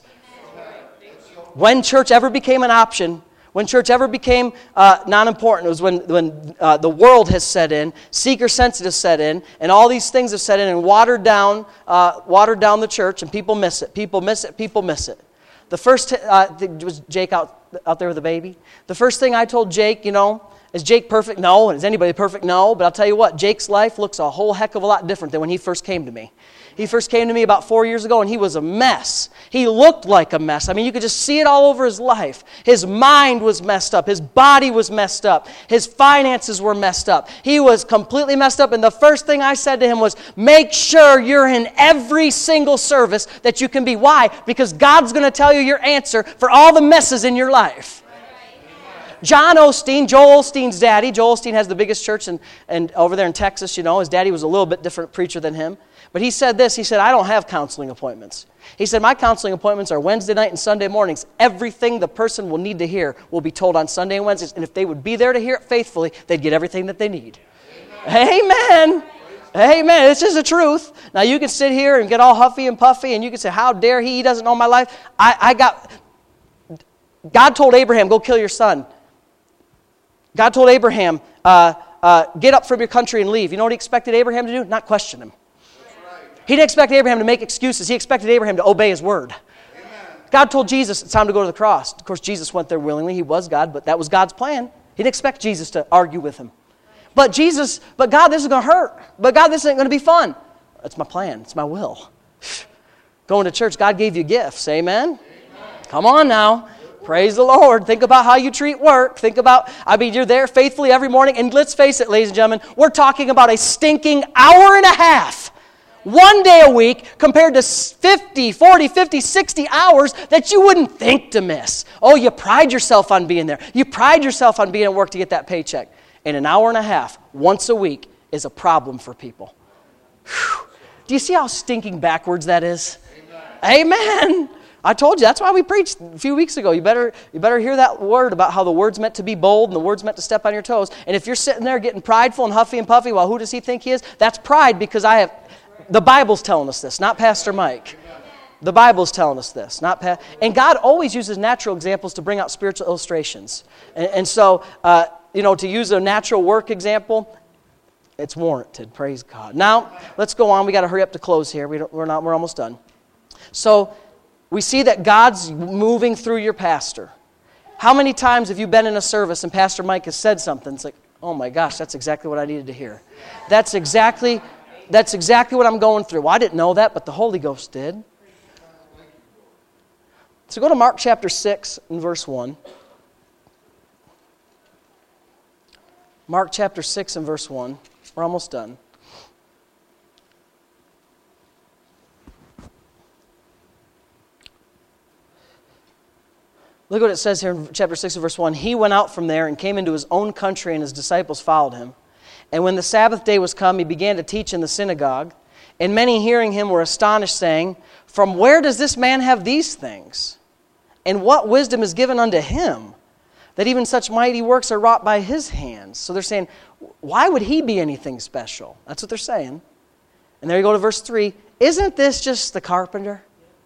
When church ever became an option, when church ever became uh, non-important, it was when, when uh, the world has set in, seeker-sensitive set in, and all these things have set in and watered down, uh, watered down the church, and people miss it. People miss it. People miss it. The first, uh, was Jake out, out there with the baby? The first thing I told Jake, you know, is Jake perfect? No. Is anybody perfect? No. But I'll tell you what, Jake's life looks a whole heck of a lot different than when he first came to me. He first came to me about four years ago, and he was a mess. He looked like a mess. I mean, you could just see it all over his life. His mind was messed up. His body was messed up. His finances were messed up. He was completely messed up, and the first thing I said to him was, make sure you're in every single service that you can be. Why? Because God's going to tell you your answer for all the messes in your life. John Osteen, Joel Osteen's daddy. Joel Osteen has the biggest church in, in, over there in Texas, you know. His daddy was a little bit different preacher than him. But he said this, he said, I don't have counseling appointments. He said, my counseling appointments are Wednesday night and Sunday mornings. Everything the person will need to hear will be told on Sunday and Wednesdays. And if they would be there to hear it faithfully, they'd get everything that they need. Amen. Amen. Amen. This is the truth. Now you can sit here and get all huffy and puffy and you can say, how dare he? He doesn't know my life. I, I got, God told Abraham, go kill your son. God told Abraham, uh, uh, get up from your country and leave. You know what he expected Abraham to do? Not question him. He didn't expect Abraham to make excuses. He expected Abraham to obey his word. Amen. God told Jesus it's time to go to the cross. Of course, Jesus went there willingly. He was God, but that was God's plan. He didn't expect Jesus to argue with him. But Jesus, but God, this is going to hurt. But God, this isn't going to be fun. That's my plan. It's my will. Going to church, God gave you gifts. Amen? Amen. Come on now. Praise the Lord. Think about how you treat work. Think about, I mean, you're there faithfully every morning. And let's face it, ladies and gentlemen, we're talking about a stinking hour and a half. One day a week compared to fifty, forty, fifty, sixty hours that you wouldn't think to miss. Oh, you pride yourself on being there. You pride yourself on being at work to get that paycheck. and an hour and a half once a week is a problem for people. Whew. Do you see how stinking backwards that is? Amen. Amen. I told you, that's why we preached a few weeks ago. You better you better hear that word about how the word's meant to be bold and the word's meant to step on your toes. And if you're sitting there getting prideful and huffy and puffy, well, who does he think he is? That's pride, because I have, the Bible's telling us this, not Pastor Mike. The Bible's telling us this, not pa- and God always uses natural examples to bring out spiritual illustrations. And, and so, uh, you know, to use a natural work example, it's warranted. Praise God. Now, let's go on. We got to hurry up to close here. We don't, we're not. We're almost done. So, we see that God's moving through your pastor. How many times have you been in a service and Pastor Mike has said something? It's like, oh my gosh, that's exactly what I needed to hear. That's exactly, that's exactly what I'm going through. Well, I didn't know that, but the Holy Ghost did. So go to Mark chapter six and verse one. Mark chapter six and verse one. We're almost done. Look what it says here in chapter six and verse one. He went out from there and came into his own country, and his disciples followed him. And when the Sabbath day was come, he began to teach in the synagogue. And many hearing him were astonished, saying, from where does this man have these things? And what wisdom is given unto him, that even such mighty works are wrought by his hands? So they're saying, why would he be anything special? That's what they're saying. And there you go to verse three. Isn't this just the carpenter?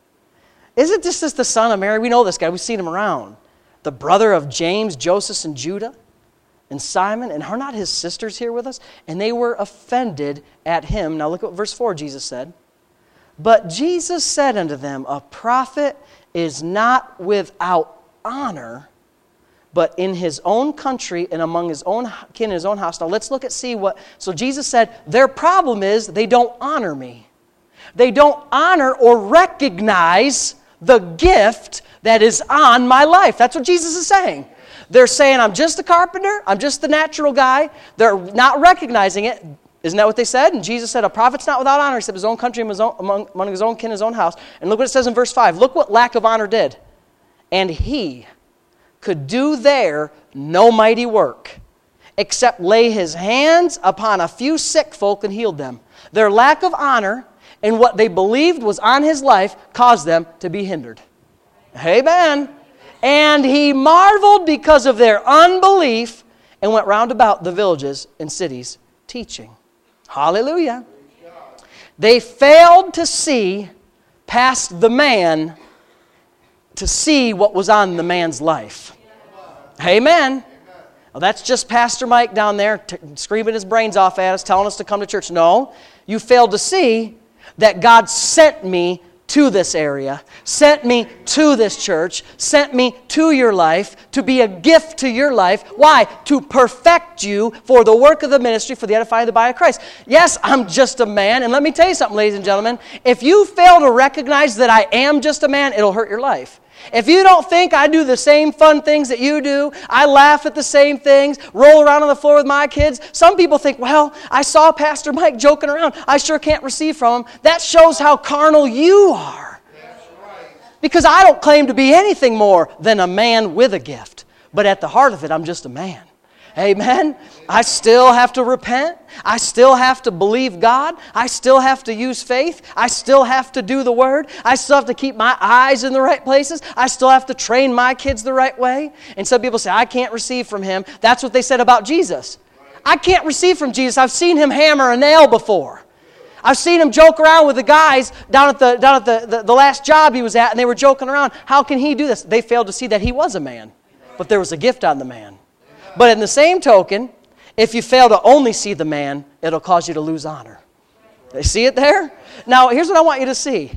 Isn't this just the son of Mary? We know this guy. We've seen him around. The brother of James, Joseph, and Judah, and Simon. And are not his sisters here with us? And they were offended at him. Now look what verse four Jesus said. But Jesus said unto them, a prophet is not without honor, but in his own country and among his own kin and his own house. Now let's look at see what... So Jesus said, their problem is they don't honor me. They don't honor or recognize the gift that is on my life. That's what Jesus is saying. They're saying, I'm just a carpenter. I'm just the natural guy. They're not recognizing it. Isn't that what they said? And Jesus said, a prophet's not without honor except his own country and his own, among, among his own kin, his own house. And look what it says in verse five. Look what lack of honor did. And he could do there no mighty work, except lay his hands upon a few sick folk and healed them. Their lack of honor and what they believed was on his life caused them to be hindered. Amen. And he marveled because of their unbelief and went round about the villages and cities teaching. Hallelujah. They failed to see past the man to see what was on the man's life. Amen. Well, that's just Pastor Mike down there t- screaming his brains off at us, telling us to come to church. No, you failed to see that God sent me to this area, sent me to this church, sent me to your life to be a gift to your life. Why? To perfect you for the work of the ministry, for the edifying of the body of Christ. Yes, I'm just a man. And let me tell you something, ladies and gentlemen. If you fail to recognize that I am just a man, it'll hurt your life. If you don't think I do the same fun things that you do, I laugh at the same things, roll around on the floor with my kids. Some people think, well, I saw Pastor Mike joking around. I sure can't receive from him. That shows how carnal you are. That's right. Because I don't claim to be anything more than a man with a gift. But at the heart of it, I'm just a man. Amen. I still have to repent. I still have to believe God. I still have to use faith. I still have to do the Word. I still have to keep my eyes in the right places. I still have to train my kids the right way. And some people say, I can't receive from Him. That's what they said about Jesus. I can't receive from Jesus. I've seen Him hammer a nail before. I've seen Him joke around with the guys down at the down at the, the, the last job He was at, and they were joking around. How can He do this? They failed to see that He was a man. But there was a gift on the man. But in the same token, if you fail to only see the man, it'll cause you to lose honor. You see it there? Now, here's what I want you to see.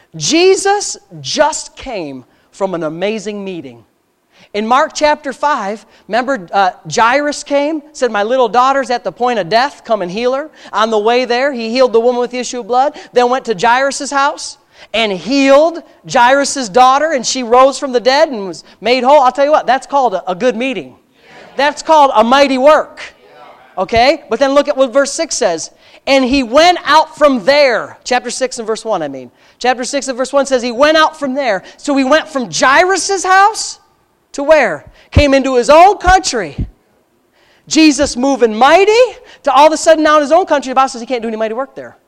Jesus just came from an amazing meeting. In Mark chapter five, remember uh, Jairus came, said, my little daughter's at the point of death, come and heal her. On the way there, he healed the woman with the issue of blood, then went to Jairus' house and healed Jairus' daughter, and she rose from the dead and was made whole. I'll tell you what, that's called a, a good meeting. That's called a mighty work. Okay? But then look at what verse six says. And he went out from there. Chapter six and verse one, I mean. Chapter six and verse one says he went out from there. So he went from Jairus' house to where? Came into his own country. Jesus moving mighty, to all of a sudden now in his own country, the Bible says he can't do any mighty work there.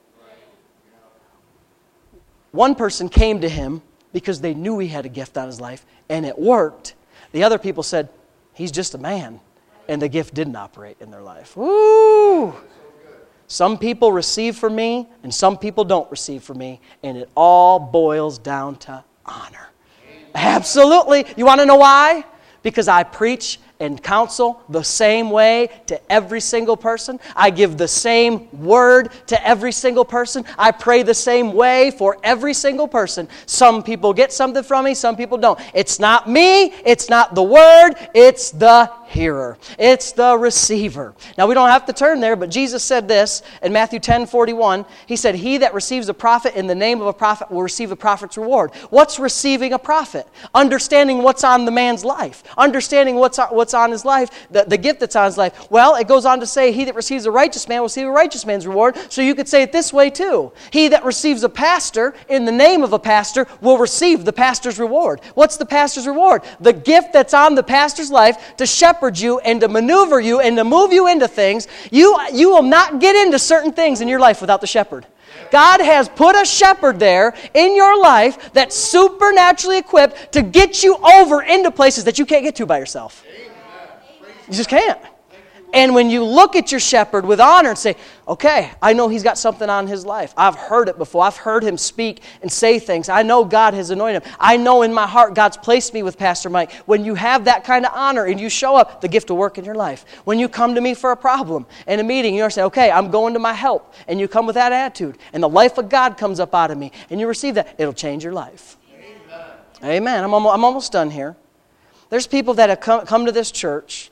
One person came to him because they knew he had a gift on his life, and it worked. The other people said, he's just a man, and the gift didn't operate in their life. Woo! Some people receive from me, and some people don't receive from me, and it all boils down to honor. Absolutely. You want to know why? Because I preach and counsel the same way to every single person. I give the same word to every single person. I pray the same way for every single person. Some people get something from me, some people don't. It's not me, it's not the word, it's the hearer. It's the receiver. Now we don't have to turn there, but Jesus said this in Matthew ten forty-one. He said, he that receives a prophet in the name of a prophet will receive a prophet's reward. What's receiving a prophet? Understanding what's on the man's life. Understanding what's on, what's on his life, the, the gift that's on his life. Well, it goes on to say, he that receives a righteous man will receive a righteous man's reward. So you could say it this way too. He that receives a pastor in the name of a pastor will receive the pastor's reward. What's the pastor's reward? The gift that's on the pastor's life to shepherd you and to maneuver you and to move you into things. You, you will not get into certain things in your life without the shepherd. God has put a shepherd there in your life that's supernaturally equipped to get you over into places that you can't get to by yourself. You just can't. And when you look at your shepherd with honor and say, okay, I know he's got something on his life. I've heard it before. I've heard him speak and say things. I know God has anointed him. I know in my heart God's placed me with Pastor Mike. When you have that kind of honor and you show up, the gift will work in your life. When you come to me for a problem in a meeting, you say, okay, I'm going to my help. And you come with that attitude. And the life of God comes up out of me. And you receive that. It'll change your life. Amen. Amen. I'm almost, I'm almost done here. There's people that have come, come to this church.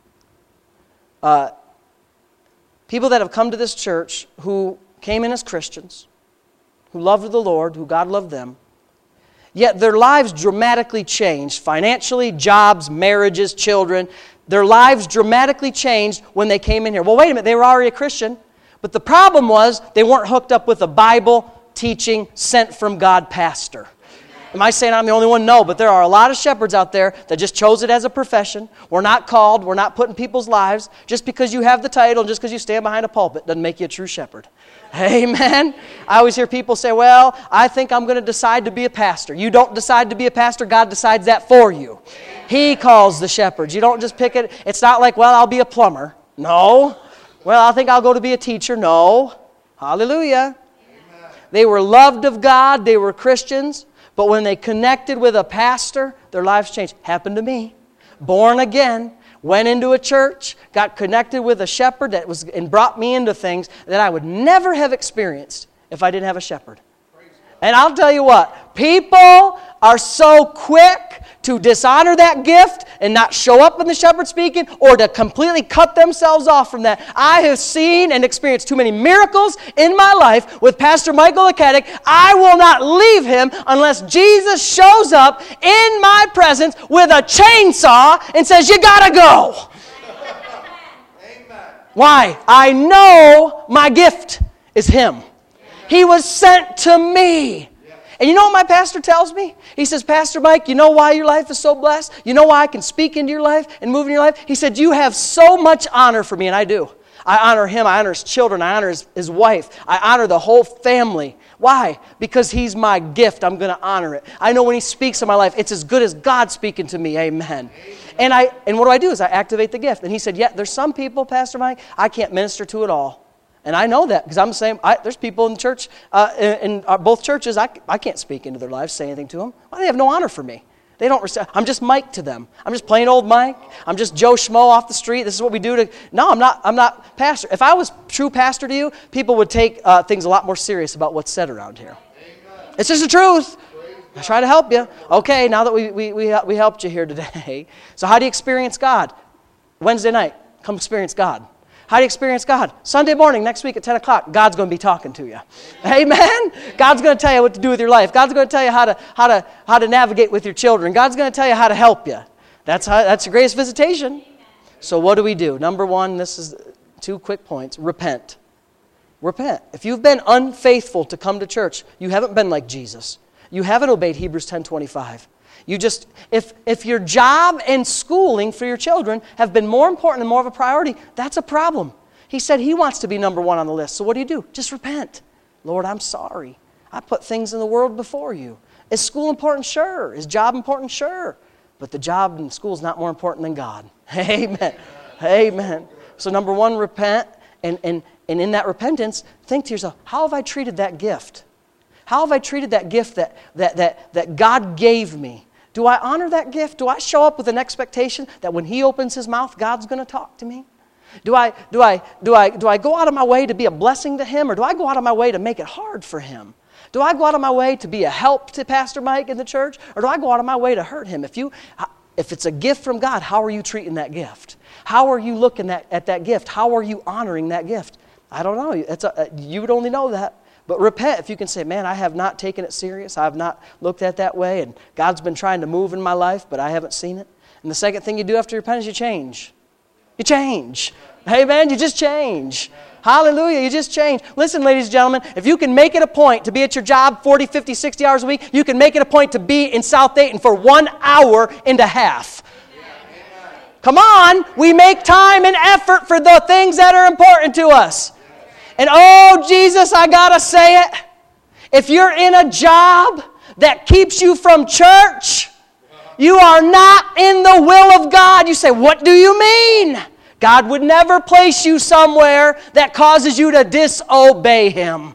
Uh, people that have come to this church who came in as Christians, who loved the Lord, who God loved them, yet their lives dramatically changed. Financially, jobs, marriages, children. Their lives dramatically changed when they came in here. Well, wait a minute, they were already a Christian. But the problem was they weren't hooked up with a Bible teaching, sent from God pastor. Am I saying I'm the only one? No, but there are a lot of shepherds out there that just chose it as a profession. We're not called. We're not put in people's lives. Just because you have the title and just because you stand behind a pulpit doesn't make you a true shepherd. Amen. I always hear people say, well, I think I'm going to decide to be a pastor. You don't decide to be a pastor. God decides that for you. He calls the shepherds. You don't just pick it. It's not like, well, I'll be a plumber. No. Well, I think I'll go to be a teacher. No. Hallelujah. They were loved of God. They were Christians. But when they connected with a pastor, their lives changed. Happened to me. Born again, went into a church, got connected with a shepherd that was and brought me into things that I would never have experienced if I didn't have a shepherd. And I'll tell you what, people are so quick to dishonor that gift and not show up when the shepherd's speaking or to completely cut themselves off from that. I have seen and experienced too many miracles in my life with Pastor Michael Akatic. I will not leave him unless Jesus shows up in my presence with a chainsaw and says, you gotta go. Amen. Why? I know my gift is him. He was sent to me. And you know what my pastor tells me? He says, Pastor Mike, you know why your life is so blessed? You know why I can speak into your life and move in your life? He said, you have so much honor for me, and I do. I honor him. I honor his children. I honor his, his wife. I honor the whole family. Why? Because he's my gift. I'm going to honor it. I know when he speaks in my life, it's as good as God speaking to me. Amen. Amen. And I and what do I do is I activate the gift. And he said, yeah, there's some people, Pastor Mike, I can't minister to at all. And I know that because I'm the same. I, there's people in church, uh, in, in uh, both churches, I, I can't speak into their lives, say anything to them. Well, they have no honor for me. They don't. Rec- I'm just Mike to them. I'm just plain old Mike. I'm just Joe Schmo off the street. This is what we do to. No, I'm not. I'm not pastor. If I was true pastor to you, people would take uh, things a lot more serious about what's said around here. Amen. It's just the truth. I try to help you. Okay, now that we we we we helped you here today. So how do you experience God? Wednesday night, come experience God. How do you experience God? Sunday morning, next week at ten o'clock, God's going to be talking to you. Amen? God's going to tell you what to do with your life. God's going to tell you how to how to how to navigate with your children. God's going to tell you how to help you. That's how that's your greatest visitation. So what do we do? Number one, this is two quick points. Repent. Repent. If you've been unfaithful to come to church, you haven't been like Jesus. You haven't obeyed Hebrews ten twenty-five. You just, if, if your job and schooling for your children have been more important and more of a priority, that's a problem. He said He wants to be number one on the list. So what do you do? Just repent. Lord, I'm sorry. I put things in the world before you. Is school important? Sure. Is job important? Sure. But the job and school is not more important than God. Amen. Amen. So number one, repent. And, and, and in that repentance, think to yourself, how have I treated that gift? How have I treated that gift that, that, that, that God gave me? Do I honor that gift? Do I show up with an expectation that when He opens His mouth, God's going to talk to me? Do I, do, I, do, I, do I go out of my way to be a blessing to Him, or do I go out of my way to make it hard for Him? Do I go out of my way to be a help to Pastor Mike in the church, or do I go out of my way to hurt him? If you, if it's a gift from God, how are you treating that gift? How are you looking at, at that gift? How are you honoring that gift? I don't know. It's a, you would only know that. But repent if you can say, man, I have not taken it serious. I have not looked at it that way, and God's been trying to move in my life, but I haven't seen it. And the second thing you do after you repent is you change. You change. Amen? You just change. Hallelujah, you just change. Listen, ladies and gentlemen, if you can make it a point to be at your job forty, fifty, sixty hours a week, you can make it a point to be in South Dayton for one hour and a half. Amen. Come on, we make time and effort for the things that are important to us. And oh, Jesus, I gotta say it. If you're in a job that keeps you from church, you are not in the will of God. You say, what do you mean? God would never place you somewhere that causes you to disobey Him.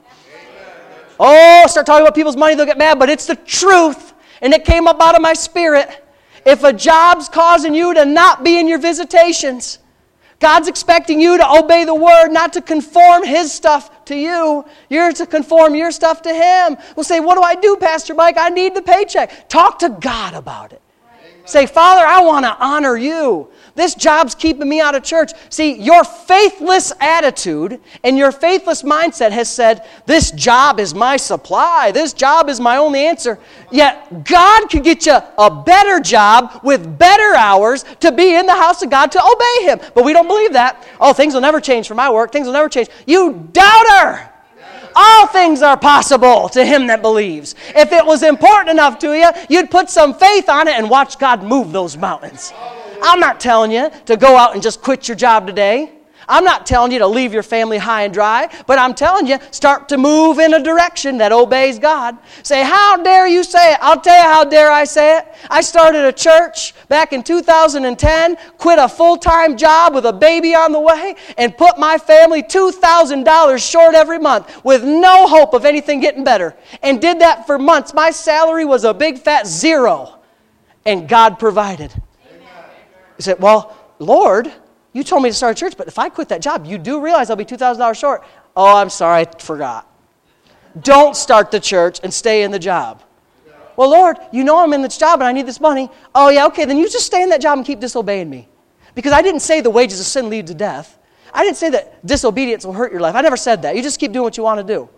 Oh, start talking about people's money, they'll get mad, but it's the truth. And it came up out of my spirit. If a job's causing you to not be in your visitations, God's expecting you to obey the Word, not to conform His stuff to you. You're to conform your stuff to Him. We'll say, what do I do, Pastor Mike? I need the paycheck. Talk to God about it. Say, Father, I want to honor you. This job's keeping me out of church. See, your faithless attitude and your faithless mindset has said, this job is my supply. This job is my only answer. Yet God could get you a better job with better hours to be in the house of God to obey Him. But we don't believe that. Oh, things will never change for my work. Things will never change. You doubter! All things are possible to him that believes. If it was important enough to you, you'd put some faith on it and watch God move those mountains. I'm not telling you to go out and just quit your job today. I'm not telling you to leave your family high and dry, but I'm telling you, start to move in a direction that obeys God. Say, how dare you say it? I'll tell you how dare I say it. I started a church back in two thousand ten, quit a full-time job with a baby on the way, and put my family two thousand dollars short every month with no hope of anything getting better. And did that for months. My salary was a big fat zero, and God provided. You said, well, Lord, you told me to start a church, but if I quit that job, you do realize I'll be two thousand dollars short. Oh, I'm sorry, I forgot. Don't start the church and stay in the job. Well, Lord, you know I'm in this job and I need this money. Oh, yeah, okay, then you just stay in that job and keep disobeying me. Because I didn't say the wages of sin lead to death. I didn't say that disobedience will hurt your life. I never said that. You just keep doing what you want to do.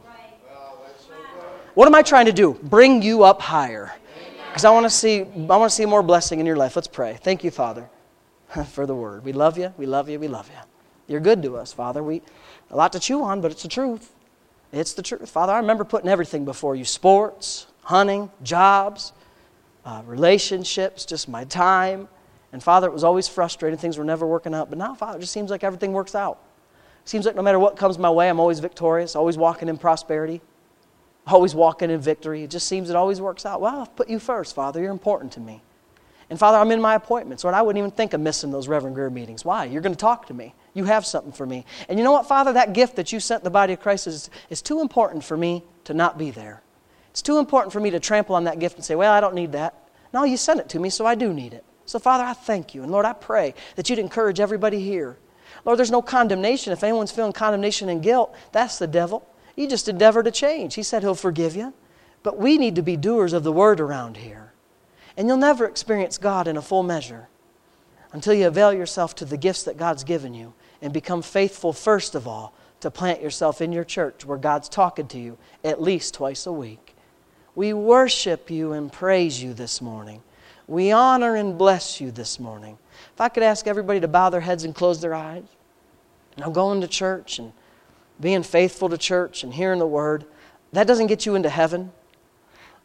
What am I trying to do? Bring you up higher. Because I want to see, I want to see more blessing in your life. Let's pray. Thank you, Father, for the word. We love you, we love you, we love you. You're good to us, Father. We a lot to chew on, but it's the truth. It's the truth. Father, I remember putting everything before you. Sports, hunting, jobs, uh, relationships, just my time. And Father, it was always frustrating. Things were never working out. But now, Father, it just seems like everything works out. It seems like no matter what comes my way, I'm always victorious, always walking in prosperity, always walking in victory. It just seems it always works out. Well, I've put you first, Father. You're important to me. And Father, I'm in my appointments. Lord, I wouldn't even think of missing those Reverend Greer meetings. Why? You're going to talk to me. You have something for me. And you know what, Father? That gift that you sent the body of Christ is, is too important for me to not be there. It's too important for me to trample on that gift and say, well, I don't need that. No, you sent it to me, so I do need it. So, Father, I thank you. And, Lord, I pray that you'd encourage everybody here. Lord, there's no condemnation. If anyone's feeling condemnation and guilt, that's the devil. You just endeavor to change. He said he'll forgive you. But we need to be doers of the word around here. And you'll never experience God in a full measure until you avail yourself to the gifts that God's given you and become faithful, first of all, to plant yourself in your church where God's talking to you at least twice a week. We worship you and praise you this morning. We honor and bless you this morning. If I could ask everybody to bow their heads and close their eyes. Now, going to church and being faithful to church and hearing the word, that doesn't get you into heaven.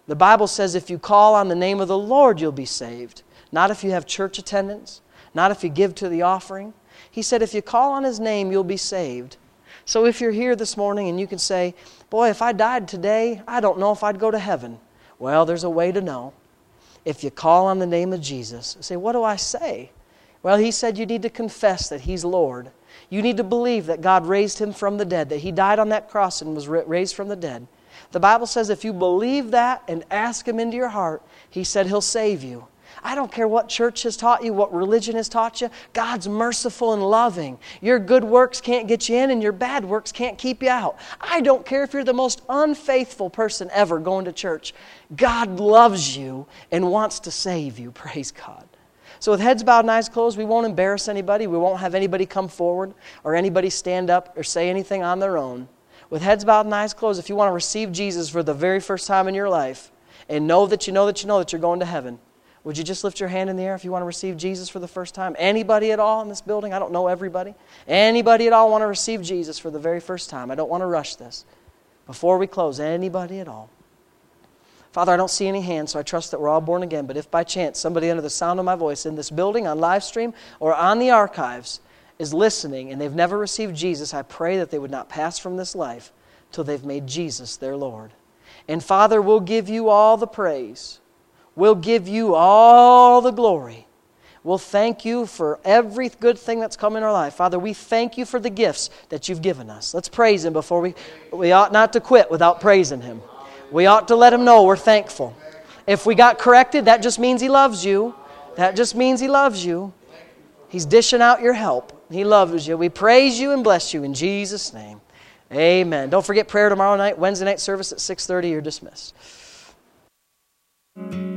The Bible says if you call on the name of the Lord, you'll be saved. Not if you have church attendance, not if you give to the offering. He said if you call on His name, you'll be saved. So if you're here this morning and you can say, boy, if I died today, I don't know if I'd go to heaven. Well, there's a way to know. If you call on the name of Jesus, say, what do I say? Well, He said you need to confess that He's Lord. You need to believe that God raised Him from the dead, that He died on that cross and was raised from the dead. The Bible says if you believe that and ask Him into your heart, He said He'll save you. I don't care what church has taught you, what religion has taught you. God's merciful and loving. Your good works can't get you in and your bad works can't keep you out. I don't care if you're the most unfaithful person ever going to church. God loves you and wants to save you. Praise God. So with heads bowed and eyes closed, we won't embarrass anybody. We won't have anybody come forward or anybody stand up or say anything on their own. With heads bowed and eyes closed, if you want to receive Jesus for the very first time in your life and know that you know that you know that you're going to heaven, would you just lift your hand in the air if you want to receive Jesus for the first time? Anybody at all in this building? I don't know everybody. Anybody at all want to receive Jesus for the very first time? I don't want to rush this. Before we close, anybody at all? Father, I don't see any hands, so I trust that we're all born again. But if by chance somebody under the sound of my voice in this building, on live stream, or on the archives is listening and they've never received Jesus, I pray that they would not pass from this life till they've made Jesus their Lord. And Father, we'll give you all the praise. We'll give you all the glory. We'll thank you for every good thing that's come in our life. Father, we thank you for the gifts that you've given us. Let's praise Him before we... We ought not to quit without praising Him. We ought to let Him know we're thankful. If we got corrected, that just means He loves you. That just means He loves you. He's dishing out your help. He loves you. We praise you and bless you in Jesus' name. Amen. Don't forget prayer tomorrow night, Wednesday night service at six thirty. You're dismissed.